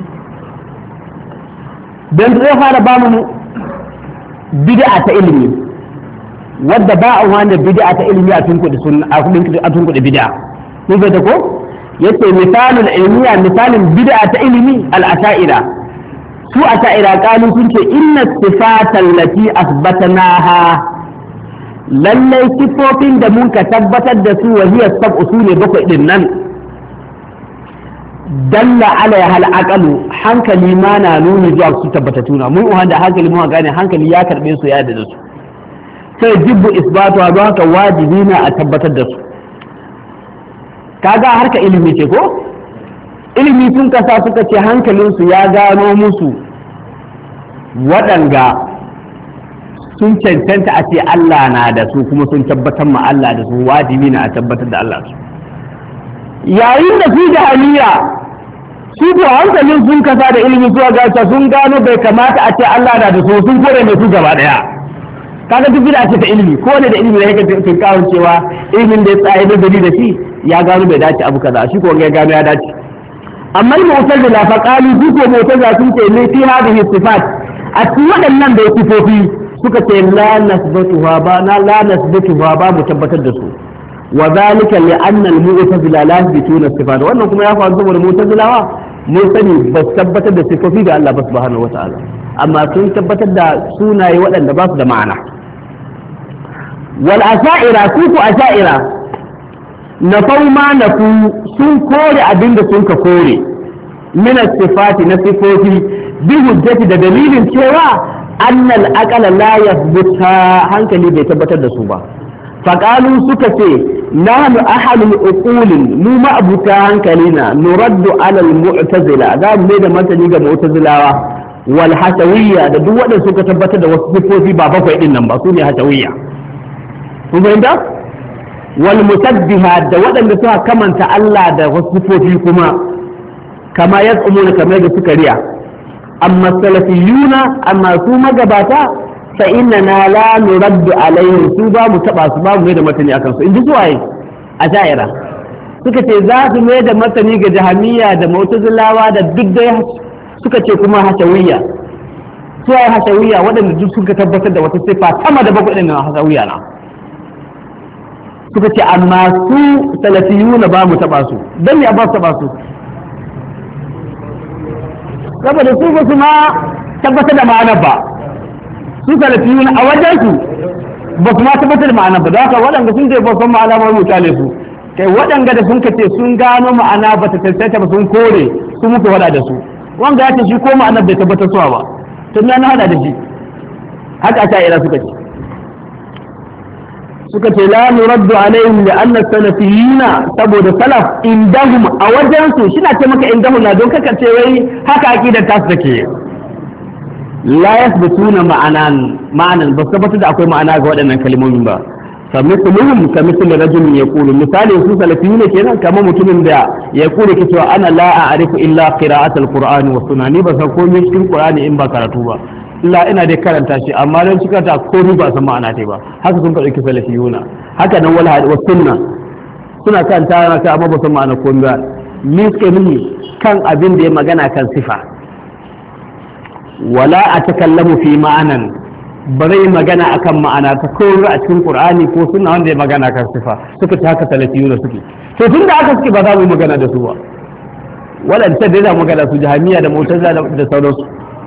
don zai fara ba mu bid'a ta ilimi wadda ba a wanda bid'a ta ilimi a tunkuɗe sunna a tunkuɗe bid'a mun ga ko yace misalul ilmiya misalin bid'a ta ilimi al-asha'ira su asha'ira qalu sun ce inna sifatal lati asbatnaha lalle sifofin da mun ka tabbatar da su wahiyar sab'u sune bakwai din nan dalla alaiha al-aqlu hankali ma na nuni zuwa su tabbatatuna mun uhan da hankali mun gane hankali ya karbe su ya da su sai jibbu isbatu don haka wajibi na a tabbatar da su kaga harka ilimi ce ko ilimi sun kasa suka ce hankalinsu ya gano musu waɗanga sun cancanta a ce Allah na da su kuma sun tabbatar ma Allah da su wajibi na a tabbatar da Allah su yayin da su jahiliya su ko hankalin sun kasa da ilimi zuwa gasa sun gano bai kamata a ce Allah na da su sun kore mai su gaba daya kaga duk bid'a ce ta ilimi ko ne da ilimi da yake tun kawon cewa ilimin da ya tsaye da dali da shi ya gano bai dace abu kaza shi ko ya gano ya dace amma mu'tazila fa qalu duk ko mu'tazila sun ce ne fi hadhihi sifat a cikin waɗannan da sifofi suka ce la nasbatuha ba na la nasbatuha ba mu tabbatar da su wa zalika li anna al mu'tazila la yasbituna sifat wannan kuma ya faru saboda mu'tazilawa mun sani ba su tabbatar da sifofi ga Allah subhanahu wa ta'ala amma sun tabbatar da sunaye waɗanda ba su da ma'ana wal asha'ira su ku asha'ira na ma na ku sun kore abin da sun ka kore min sifati na sifofi bi hujjati da dalilin cewa annal aqala la yathbuta hankali bai tabbatar da su ba faqalu suka ce nahnu ahlul uqulin mu ma abuta hankalina nuraddu ala al mu'tazila da mu da martani ga mu'tazilawa wal hasawiyya da duk waɗanda suka tabbatar da wasu sifofi ba bakwai din nan ba su ne hasawiyya kun fahimta wal musabbiha da waɗanda suka kamanta Allah da wasu sifofi kuma kama yaz'umuna kamar da suka riya amma salafiyuna amma su magabata fa inna la nuraddu alaihim su ba mu taba su ba mu mai da martani akan su in ji suwaye a sha'ira suka ce za su mai da martani ga jahamiya da mu'tazilawa da duk da suka ce kuma hashawiyya suwaye hashawiyya waɗanda duk suka tabbatar da wata sifa sama da bakwai ɗin hashawiyya na suka ce amma su salafiyuna ba mu taba su dan ya ba su taba su saboda su ba su ma tabbatar da ma'anar ba su salafiyuna a wajen su ba su ma tabbatar da ma'anar ba da haka waɗanda sun ce ba san ma'ana ma mutane su kai waɗanda da sun kace sun gano ma'ana ba ta tantance ba sun kore su muka wada da su wanda ya ce shi ko ma'anar bai tabbatar suwa ba tun na hada da shi haka a sha'ira suka ce suka ce la nuraddu alaihim li anna salafiyina saboda salaf indahum a wajen su shi na ce maka indahum na don kaka ce wai haka aqidar ta su take la yasbutuna ma'anan ma'anan ba tabbatar da akwai ma'ana ga waɗannan kalmomin ba fa mithluhum ka mithli rajulin yaqulu misali su salafiyina kenan kamar mutumin da ya kure ke cewa ana la a'rifu illa qira'atul qur'ani wa sunani ba san komai cikin qur'ani in ba karatu ba illa ina dai karanta shi amma don cika ta komai ba san ma'ana ta ba haka sun faɗi salafiyuna haka nan wal hadith was sunna suna kan ta ta amma ba san ma'ana komai ba ni suke nuni kan abin da ya magana kan sifa wala atakallamu fi ma'anan ba zai magana akan ma'ana ta ko a cikin qur'ani ko sunna wanda ya magana kan sifa suka ta haka salafiyuna suke to tunda aka suke ba za mu yi magana da su ba wadanda da za mu magana su jahamiya da mu'tazila da sauransu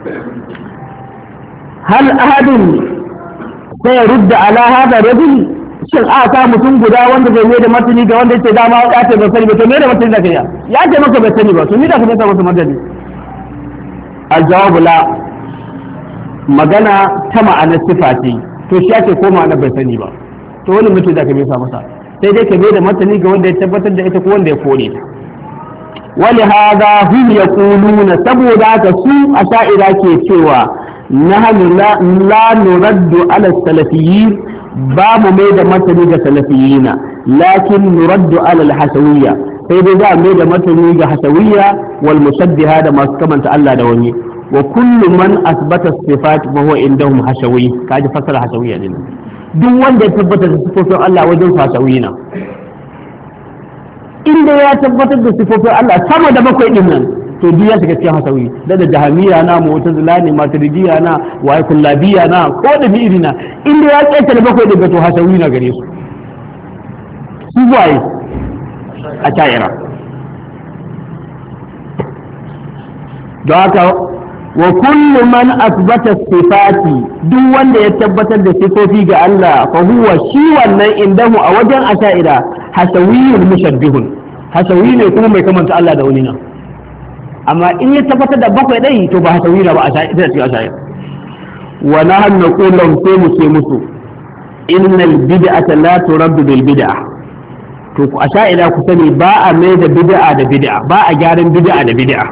hal ahadun sai ya rudda ala hada rajul shin a ta mutum guda wanda zai mai da martani ga wanda yake dama ya ce ba sani ba to me da martani da kai ya ce maka bai sani ba to ni da ka ta masa martani aljawabu la magana ta ma'anar sifa ce to shi ake ko ma'anar bai sani ba to wani mutum da ka bai sa masa sai dai ka bai da martani ga wanda ya tabbatar da ita ko wanda ya kore ta wali hada hum yaquluna saboda haka su asha'ira ke cewa nahnu la nuraddu ala salafiyyin ba mu mai da martani ga salafiyina lakin nuraddu ala al-hasawiyya sai dai za a mai da martani ga hasawiyya wal mushabbiha da masu kamanta Allah da wani wa kullu man asbata sifat fa huwa indahum hashawi kaji fasara hasawiyya din duk wanda ya tabbatar da sifofin Allah wajen hasawiyina inda ya tabbatar da sifofin Allah sama da bakwai din nan to duk ya shiga cikin hasawi da da jahamiya na mu'tazila ne maturidiya na wa kullabiya na ko da bi'iri na inda ya kaita da bakwai daga to hasawi na gare su su waye a sha'ira don haka wa kullu man asbata sifati duk wanda ya tabbatar da sifofi ga Allah fa huwa shi wannan indahu a wajen asha'ira hasawiyun mushabbihun hasawi ne kuma mai kamanta Allah da wani na amma in ya tabbatar da bakwai dai to ba hasawira ba a ita ce asha'ira wa nahnu naqulu sai mu ce musu innal bid'ata la turaddu bil bid'ah to ku asha'ira ku sani ba a mai da bid'a da bid'a ba a gyaran bid'a da bid'a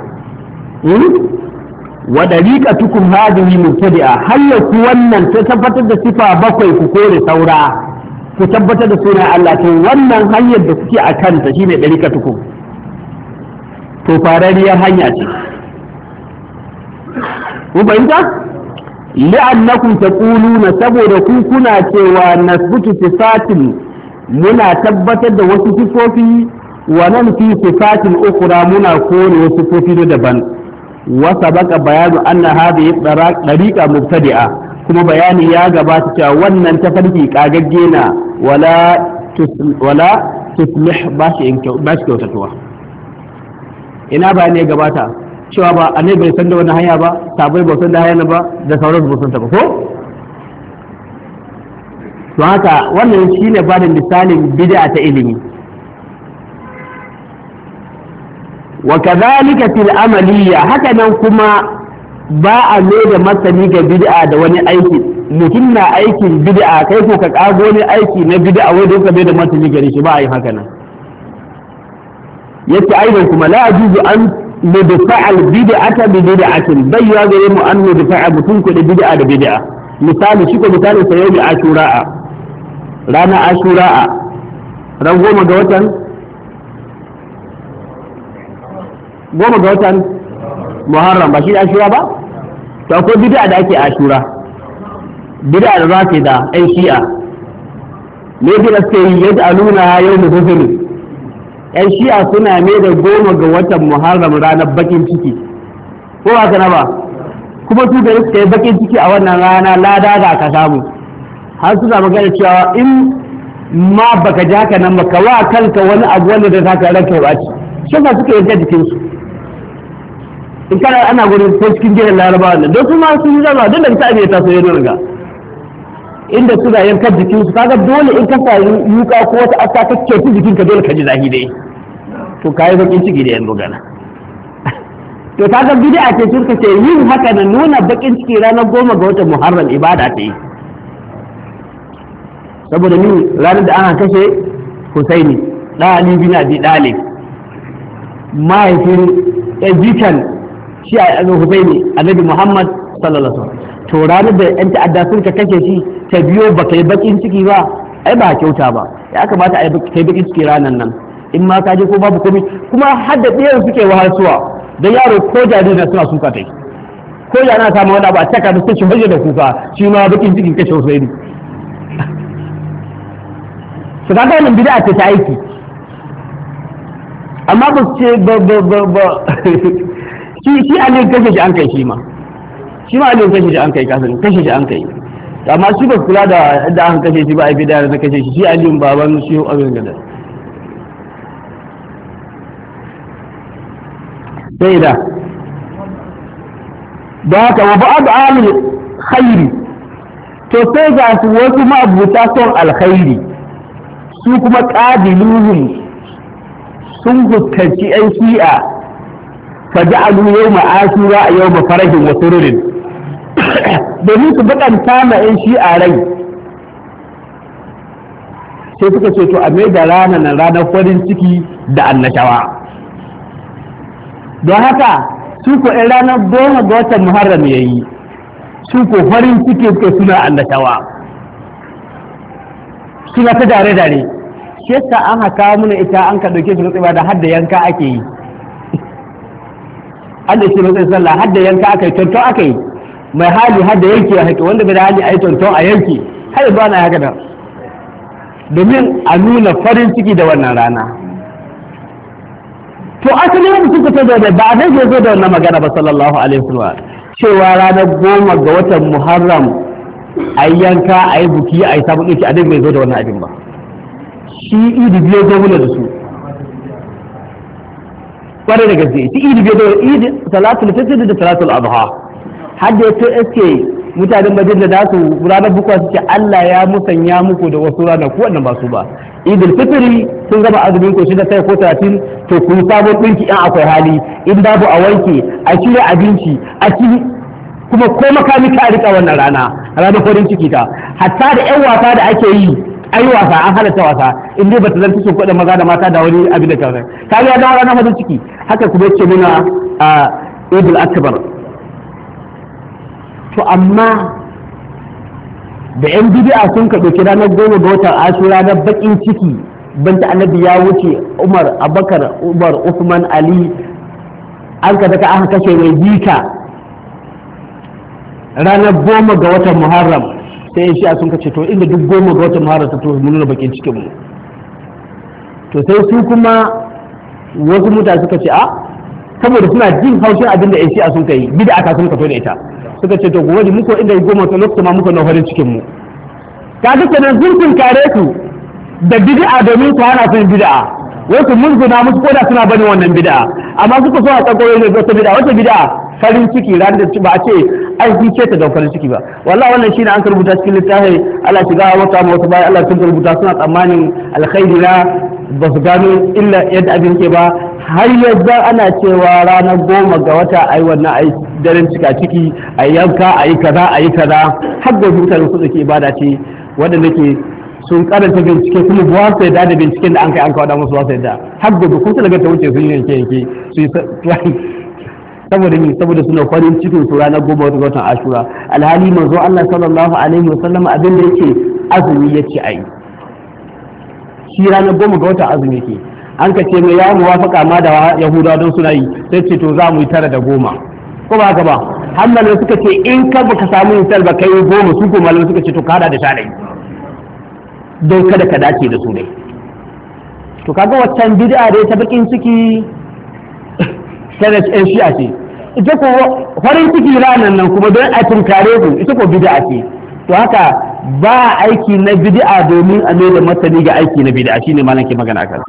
wa dariqatukum hadhihi mubtadi'a hayya ku wannan ta tabbatar da sifa bakwai ku kore saura ku tabbatar da sunan Allah to wannan hanyar da kuke a kanta shine dariqatukum to farariyar hanya ce ku bayyana li'annakum taquluna saboda ku kuna cewa nasbutu sifatin muna tabbatar da wasu sifofi wa nan fi sifatin ukhra muna kore wasu sifofi daban wa sabaqa bayanu anna hadhihi dariqa mubtadi'a kuma bayani ya gabata cewa wannan tafarki kagagge na wala wala tuslih bashi bashi kyautatuwa ina ba ne gabata cewa ba a ne bai san da wani hanya ba sabai ba san da hanya ba da sauran su san ta ba ko to haka wannan shine ba da misalin bid'a ta ilimi wa kadhalika fil amaliyya haka nan kuma ba a mai da masani ga bid'a da wani aiki mutum na aikin bid'a kai ko ka kago ne aiki na bid'a wai don ka mai da masani gare shi ba a yi haka nan yace aidan kuma la yajuzu an nudfa'al bid'ata bi bid'atin bai ya gare mu an nudfa'a mutum ko da bid'a da bid'a misali shi ko misali sai yau ashura'a rana ashura'a ran goma ga watan goma ga watan muharram ba shi da ashura ba to akwai bid'a da ake ashura bid'a da za ta da ai shi'a me da suke yi yadda aluna yawmu huzuni yan shi'a suna ne da goma ga watan muharram ranar bakin ciki ko ba kana ba kuma su da suka yi bakin ciki a wannan rana lada da ka samu har suna magana cewa in ma baka ja ka nan baka wa kanka wani abu wanda da zaka ranka ba ci shi ba suka yanka jikin su in kana ana gurin ko cikin gidan larabawa nan don su ma sun yi zama duk da ta abiya ta so ya nuna inda suna yanka jikin su kaga dole in ka sa yuka ko wata asa ka ketu jikin ka dole ka ji zahi dai to kai bakin ciki da yanzu gana to kaga bid'a ce sun ce yin haka na nuna bakin ciki ranar goma ga watan muharram ibada ta yi saboda ni ranar da ana kashe Husaini da Ali bin Abi Talib mahaifin ejikan shi a Husaini Annabi Muhammad sallallahu alaihi wasallam to ranar da yan ta'adda sun ka kashe shi ta biyo ba kai bakin ciki ba ai ba kyauta ba ya kamata ai kai bakin ciki ranar nan in ma ka je ko babu komai kuma har da ɗayan suke wahalsuwa da yaro ko jariri suna suka tai ko yana samu wani abu a taka da suke hajje da kuka shi ma bakin cikin kashe Husaini su kaga wannan bid'a ce ta aiki amma ba su ce ba ba ba ba shi shi an kashe shi an kai shi ma shi ma aliyu kashe shi an kai kasan kashe shi an kai amma shi ba kula da yadda an kashe shi ba a bida da kashe shi shi aliyu baban shi abin gada sai da da haka wa ba'ad amil khairi to sai ga su wasu ma'abuta son alkhairi su kuma qadiluhum sun fuskanci yan shi'a fa ja'alu yawma ashura a yawma farahin wa sururin domin su bakanta ma yan shi'a rai sai suka ce to a mai da ranar nan ranar farin ciki da annashawa don haka su ko in ranar goma ga watan muharram ya yi su ko farin ciki suka suna annashawa suna ta dare-dare shi yasa an haka muna ita an ka ɗauke su rutsewa da hadda yanka ake yi hadda shi rutsen sallah hadda yanka aka yi tonton aka yi mai hali hadda yanki a haƙi wanda bai da hali a yi tonton a yanki har yanzu ana haka da domin a nuna farin ciki da wannan rana to asali wanda suka ta da ba a zai zo da wannan magana ba sallallahu alaihi wasallam cewa ranar goma ga watan muharram a yi yanka a yi buki a yi sabon ɗauki a dai bai zo da wannan abin ba shi idi biyo zo muna da su kwarai da gaske shi idi biyo zo idi salatul fitr da salatul adha har da yato eske mutanen madina da su ranar bukwa su ce Allah ya musanya muku da wasu ranar ku wannan ba su ba idul fitri sun gaba azumin ko shida sai ko talatin to ku sabon dinki in akwai hali in babu a wanke a shirya abinci a ci kuma ko makami ka rika wannan rana ranar farin ciki ta hatta da yan wasa da ake yi ai wasa an halatta wasa in dai bata zanta su kuɗin maza da mata da wani abin da ta zai ka ga da ranar farin ciki haka kuma yace muna a idul akbar to amma da yan bid'a sun ka ɗauki ranar goma ga watan ashura na bakin ciki banta annabi ya wuce umar abakar umar usman ali an ka daga aka kashe mai jika ranar goma ga watan muharram sai yan shi'a sun kace to inda duk goma ga watan muharram ta to mun nuna bakin cikin mu to sai su kuma wasu mutane suka ce a saboda suna jin haushin abin da yan shi'a sun kai bid'a ta sun kato da ita suka ce to gobe muku inda goma to lokacin ma muka na farin cikin mu kaga kenan sun kare su da bid'a domin su hana su bid'a wasu mun guna musu koda suna bani wannan bid'a amma suka so a tsakoro ne wata bid'a wata bid'a farin ciki ran da ba a ce an fice ta da farin ciki ba wallahi wannan shine an rubuta cikin littafi Allah shiga wata mu wata bayan Allah sun rubuta suna tsammanin alkhairi na ba su gano illa yadda abin ke ba har yanzu ana cewa ranar goma ga wata ai wannan ai daren cika ciki a yanka a yi kaza a yi kaza har da mutane su da ke ibada ce waɗanda ke sun karanta bincike kuma ba su yadda da binciken da an kai an kawo da musu ba su yadda har da kun su daga ta wuce sun yanke yanke su yi saboda ni saboda suna farin cikin su ranar goma ga watan ashura alhali manzo Allah sallallahu alaihi wasallam abin da yake azumi yace ai shi ranar goma ga watan azumi yake an ka ce mai ya muwafaka ma da yahudawa don suna yi sai ce to za mu yi tara da goma ko ba haka ba hannalar suka ce in ka baka samu yin ba kai goma su ko malamai suka ce to ka hada da sha ɗaya don kada ka dace da su dai to kaga waccan bid'a dai ta bakin ciki tana yan shi'a ce ita ko farin ciki ranar nan kuma don a tunkare ku ita ko bid'a ce to haka ba aiki na bid'a domin a mai da martani ga aiki na bid'a shine malam ke magana kan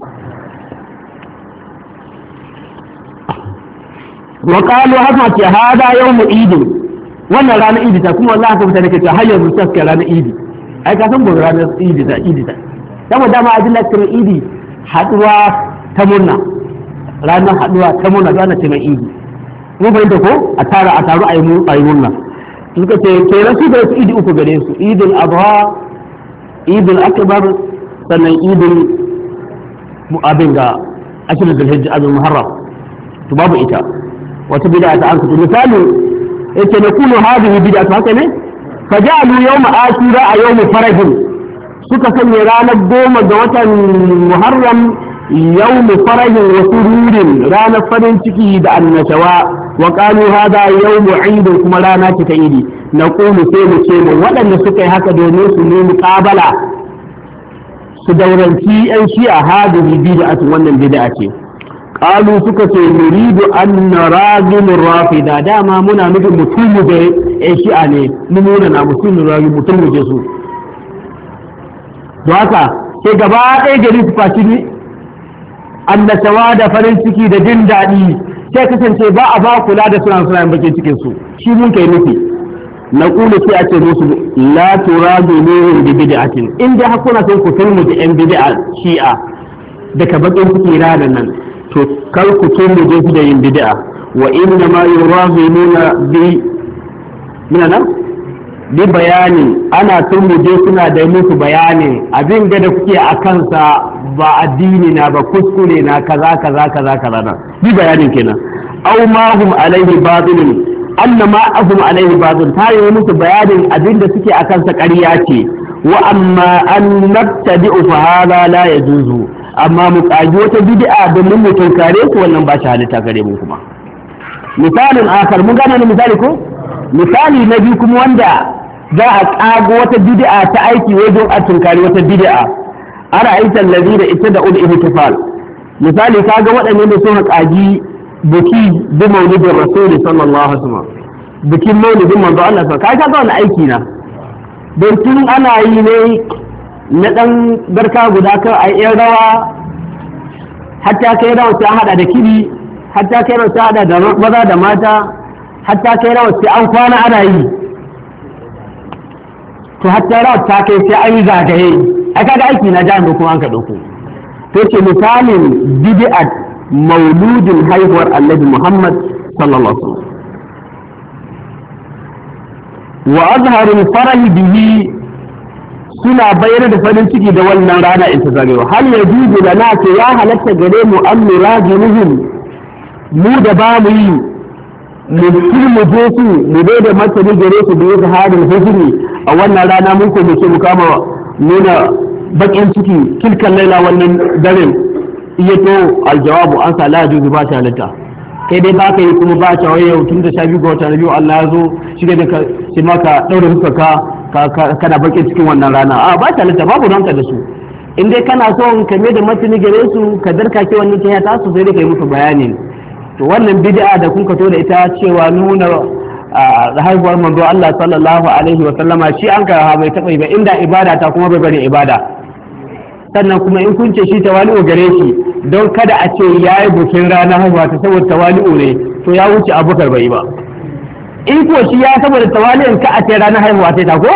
wa qalu haka ce hada yawmu idi wannan ranar idi ta kuma wallahi haka mutane ke ce har yanzu sai ranar idi ai ka san gobe ranar idi ta idi ta saboda dama abin da kira idi haduwa ta murna ranar haduwa ta murna da ana ce mai idi mun fahimta ko a tara a taru a yi murna suka ce kenan su da su idi uku gare su idul adha idul akbar sannan idul abin ga ashirin zulhijja abin muharram to babu ita wata bid'a ta an kutu misali yake na kunu hadhihi bid'a to haka ne fajalu yawm ashura a yawm farajin suka sanya ranar goma ga watan muharram yawm farajin wa sururin ranar farin ciki da annashawa wa qalu hadha yawm eid kuma rana ce ta idi na kunu sai mu ce mu waɗanda suka yi haka domin su ne muqabala su dauranci yan shi'a hadhihi bid'a wannan bid'a ce qalu suka ce nuridu an naragim rafida dama muna nufin mutum da ya shi'a ne mu muna na mutum rayu mutum je su to haka sai gaba ɗaya gari su faci ne annashawa da farin ciki da jin daɗi sai kasance ba a ba kula da suna suna bakin cikin su shi mun kai nufi na kula sai a ce musu la turadu nuhum bi bid'atin in dai hakuna sai ku turmu da yan bid'a shi'a daga bakin ciki ranar nan to kar ku turmu da su da yin bid'a wa inna ma yurazimuna bi mina nan bi bayani ana turmu je suna da musu bayani abin da kuke a kansa ba addini na ba kuskure na kaza kaza kaza kaza na bi bayanin kenan aw ma hum alaihi batilun anna ma ahum alaihi batil ta yi musu bayanin abinda suke akan sa ƙarya ce wa amma an nabtadi'u fa hada la yajuzu amma mu kaji wata bid'a domin mu tunkare su wannan ba shi halitta gare mu kuma misalin akar mun gane misali ko misali na biyu kuma wanda za a kago wata bid'a ta aiki wajen a tunkare wata bid'a ara aitan ladina ittada'u al-ihtifal misali kaga waɗannan da sun kaji buki bi maulidin rasuli sallallahu alaihi wasallam bikin maulidin manzo Allah sallallahu alaihi wasallam kai ka ga aiki na don tun ana yi ne na dan garka guda kan ai yan rawa hatta kai rawa ta hada da kiri hatta kai rawa ta hada da maza da mata hatta kai rawa sai an kwana ana yi to hatta rawa ta kai sai an yi zagaye ai kaga aiki na jami'a kuma an ka dauko to ce misalin bid'at mauludin haihuwar annabi Muhammad sallallahu alaihi wasallam wa azharul farahi bihi suna bayyana da farin ciki da wannan rana in ta zarewa hal yajuzu lana ce ya halatta gare mu an nurajimuhum mu da ba mu yi mu mu je su mu bai da martani gare su da ya zaharin hujri a wannan rana mun ko muke mu kama nuna bakin ciki kilkan laila wannan daren iya to aljawabu an sa la yajuzu ba ta halatta kai dai baka yi kuma ba ta waye yau tun da sha biyu ga wata biyu Allah ya zo shiga da shi maka daure muka ka kana bakin cikin wannan rana a ba ta halatta babu ranka da su in dai kana son ka mai da martani gare su ka darka ke wannan ta ta su sai dai kai musu bayani to wannan bid'a da kun ka to da ita cewa nuna haihuwar manzo Allah sallallahu alaihi wa sallama shi an ka bai taba ba inda ibada ta kuma bai bari ibada sannan kuma in kun ce shi tawali'u gare shi don kada a ce ya yi bukin ranar haihuwa ta saboda tawali'u ne to ya wuce abubakar bai ba in ko shi ya saboda tawali'un ka a ce ranar haihuwa ta ko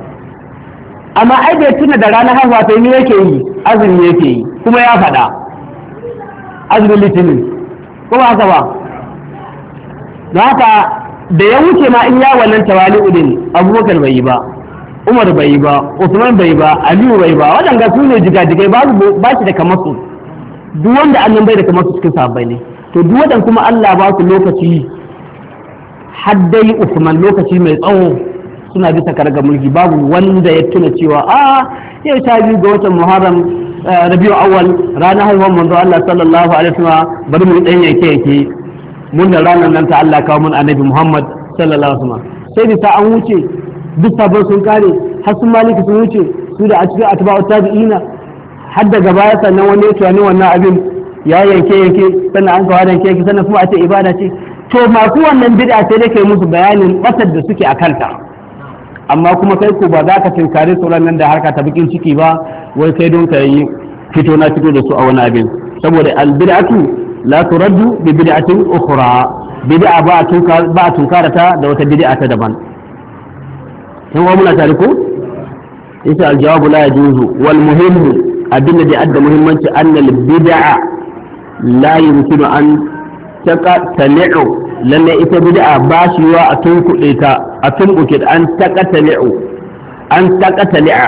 amma ai bai tuna da ranar haihuwa ta ne yake yi azumi yake yi kuma ya faɗa azumin litinin ko ba haka ba don haka da ya wuce ma in ya wannan tawali'u din abubakar bai yi ba Umar bai yi ba, Usman bai ba, Aliyu bai ba, waɗanda su ne jigajigai ba shi da kamar su. Duk wanda annan bai da kamar su cikin sahabbai ne. To duk waɗanda kuma Allah ba su lokaci haddai Usman lokaci mai tsawo suna bisa karga mulki babu wanda ya tuna cewa a yau sha biyu ga watan Muharram Rabiu Awwal ranar haihuwar manzo Allah sallallahu alaihi wasallam bari mu dan yake yake mun da ranar nan ta Allah kawo mun Annabi Muhammad sallallahu alaihi wasallam sai bisa an wuce duk sabon sun kare har sun maliki sun wuce su da a cikin atba'u tabi'ina har daga baya sannan wani ya tuwani wannan abin ya yanke yanke sannan an kawo yanke yanke sannan kuma a ce ibada ce to masu wannan bid'a sai da kai musu bayanin batar da suke a kanta amma kuma kai ko ba za ka tinkari sauran nan da harka ta bikin ciki ba wai kai don ka yi fito na fito da su a wani abin saboda al bid'atu la turaddu bi bid'atin ukhra bid'a ba a ba a tunkarata da wata bid'a ta daban yan wa muna tare ko yasa aljawabu la yajuzu wal muhimmu abin da adda muhimmanci annal bid'a la yumkinu an taqtali'u lalle ita bid'a ba shi wa a tunkuɗe ta a tunkuke an taqtali'u an taqtali'a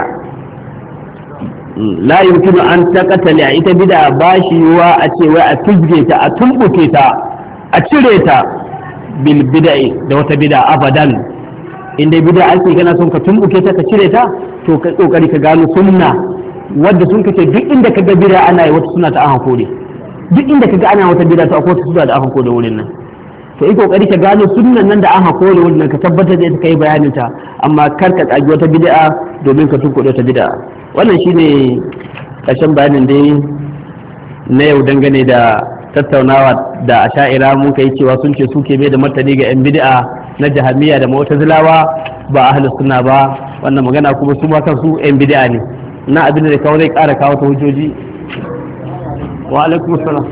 la yumkinu an taqtali'a ita bid'a ba shi wa a ce wai a tujge ta a tunkuke ta a cire ta bil bid'i da wata bid'a abadan inda bid'a ake kana son ka tumbuke ta ka cire ta to ka kokari ka gano sunna wadda sun kace duk inda ka ga bid'a ana yi wata sunna ta an hakuri duk inda ka ga ana wata bid'a ta akwai sunna da an hakuri wurin nan to yi kokari ka gano sunnan nan da an hakuri wurin nan ka tabbatar da ita kai bayanin ta amma kar ka tsagi wata bid'a domin ka tunkuɗe wata bid'a wannan shine ƙarshen bayanin dai na yau dangane da tattaunawa da asha'ira mun kai cewa sun ce suke mai da martani ga yan bid'a na jahamiya da mu'tazilawa ba ahlus sunna ba, wannan magana kuma su ma kansu yan bid'a ne. na abin da kawai zai ƙara kawo ta hujjoji. wa alaikum assalam.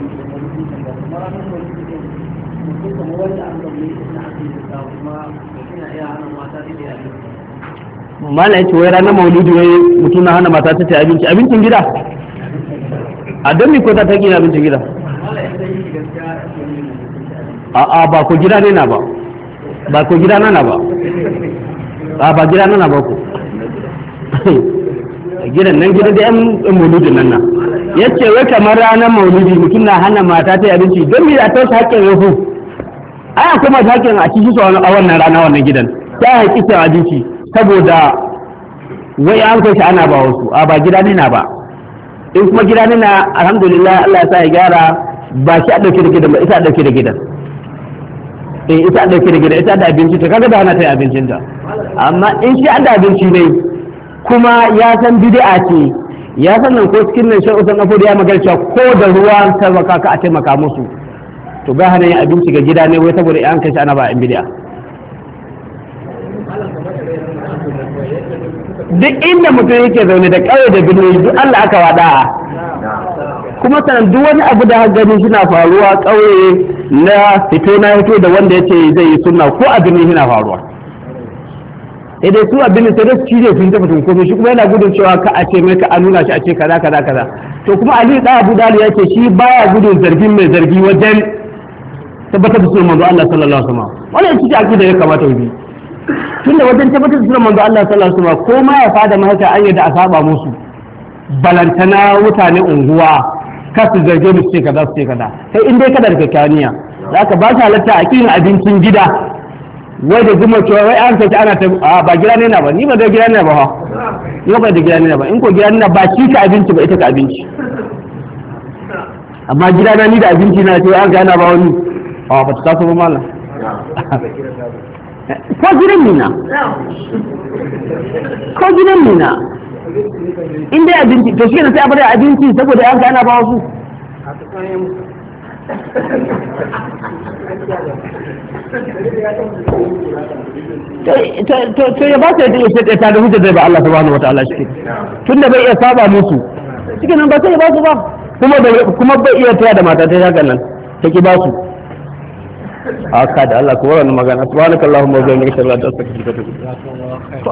mala yace wai ranar maulidi wai mutum na hana mata ta ci abinci abincin gida a don ko ta taki abincin gida a a ba ko gida ne na ba ba ko gida na na ba a ba gida na na ba ko gidan nan gidan da yan maulidin nan na yace wai kamar ranar maulidi mutum na hana mata ta abinci don me a tausa haƙƙin yahu ai akwai masu haƙƙin a cikin su a wannan rana wannan gidan ta haƙƙi cin abinci saboda wai an kai shi ana ba wasu a ba gida ne na ba. in kuma gida ne na alhamdulillah Allah ya sa ya gyara ba shi a dauke da gidan ba ita a dauke da gidan eh ita a dauke da gidan ita da abinci ta kaga da hana ta abincin ta, amma in shi da abinci ne kuma ya san bid'a ce ya san nan ko cikin nan shan usan afodi ya magana cewa ko da ruwan sabaka ka a taimaka musu to ga hana yin abinci ga gida ne wai saboda an kai shi ana ba yan bid'a. duk inda mutum yake zaune da ƙauye da birni duk Allah aka wada kuma sanan duk wani abu da gani suna faruwa ƙauye na fito na fito da wanda yace zai yi sunna ko a birni yana faruwa sai dai su a birni sai dai su cije sun tafi tun komai shi kuma yana gudun cewa ka a ce mai ka an nuna shi a ce kaza kaza kaza to kuma Ali da Abu Dalib yace shi baya gudun zargin mai zargi wajen tabbatar da sunan manzo Allah sallallahu alaihi wasallam wannan shi ake da ya kamata yi tunda wajen tabbatar da sunan manzo Allah sallallahu alaihi wasallam ko ma ya fada mahaifa an yadda a saba musu balantana mutane unguwa ka su zarge mu ce kaza su ce kaza sai in dai kada da kyakkyaniya zaka ba shi halatta a kin abincin gida wai da zuma cewa wai an kace ana ta ba gida ne na ba ni ba da gida ne ba ha ni ba da gida ne ba in ko gida ne ba shi ka abinci ba ita ka abinci amma gida na ni da abinci na ce an ga na ba wani a ba ta taso ba mallam ko gidan nuna ko gidan nuna in dai abinci to shi ne sai a bada abinci saboda an ana ba wasu to ya ba ta yi sai ta da hujja zai ba Allah subhanahu wataala shi tunda bai iya saba musu cikin nan ba sai ya ba su ba kuma kuma bai iya taya da mata ta haka nan ta ki ba su haka da Allah ko wannan magana subhanakallahumma wa bihamdika ashhadu an la ilaha illa anta astaghfiruka wa atubu ilaik.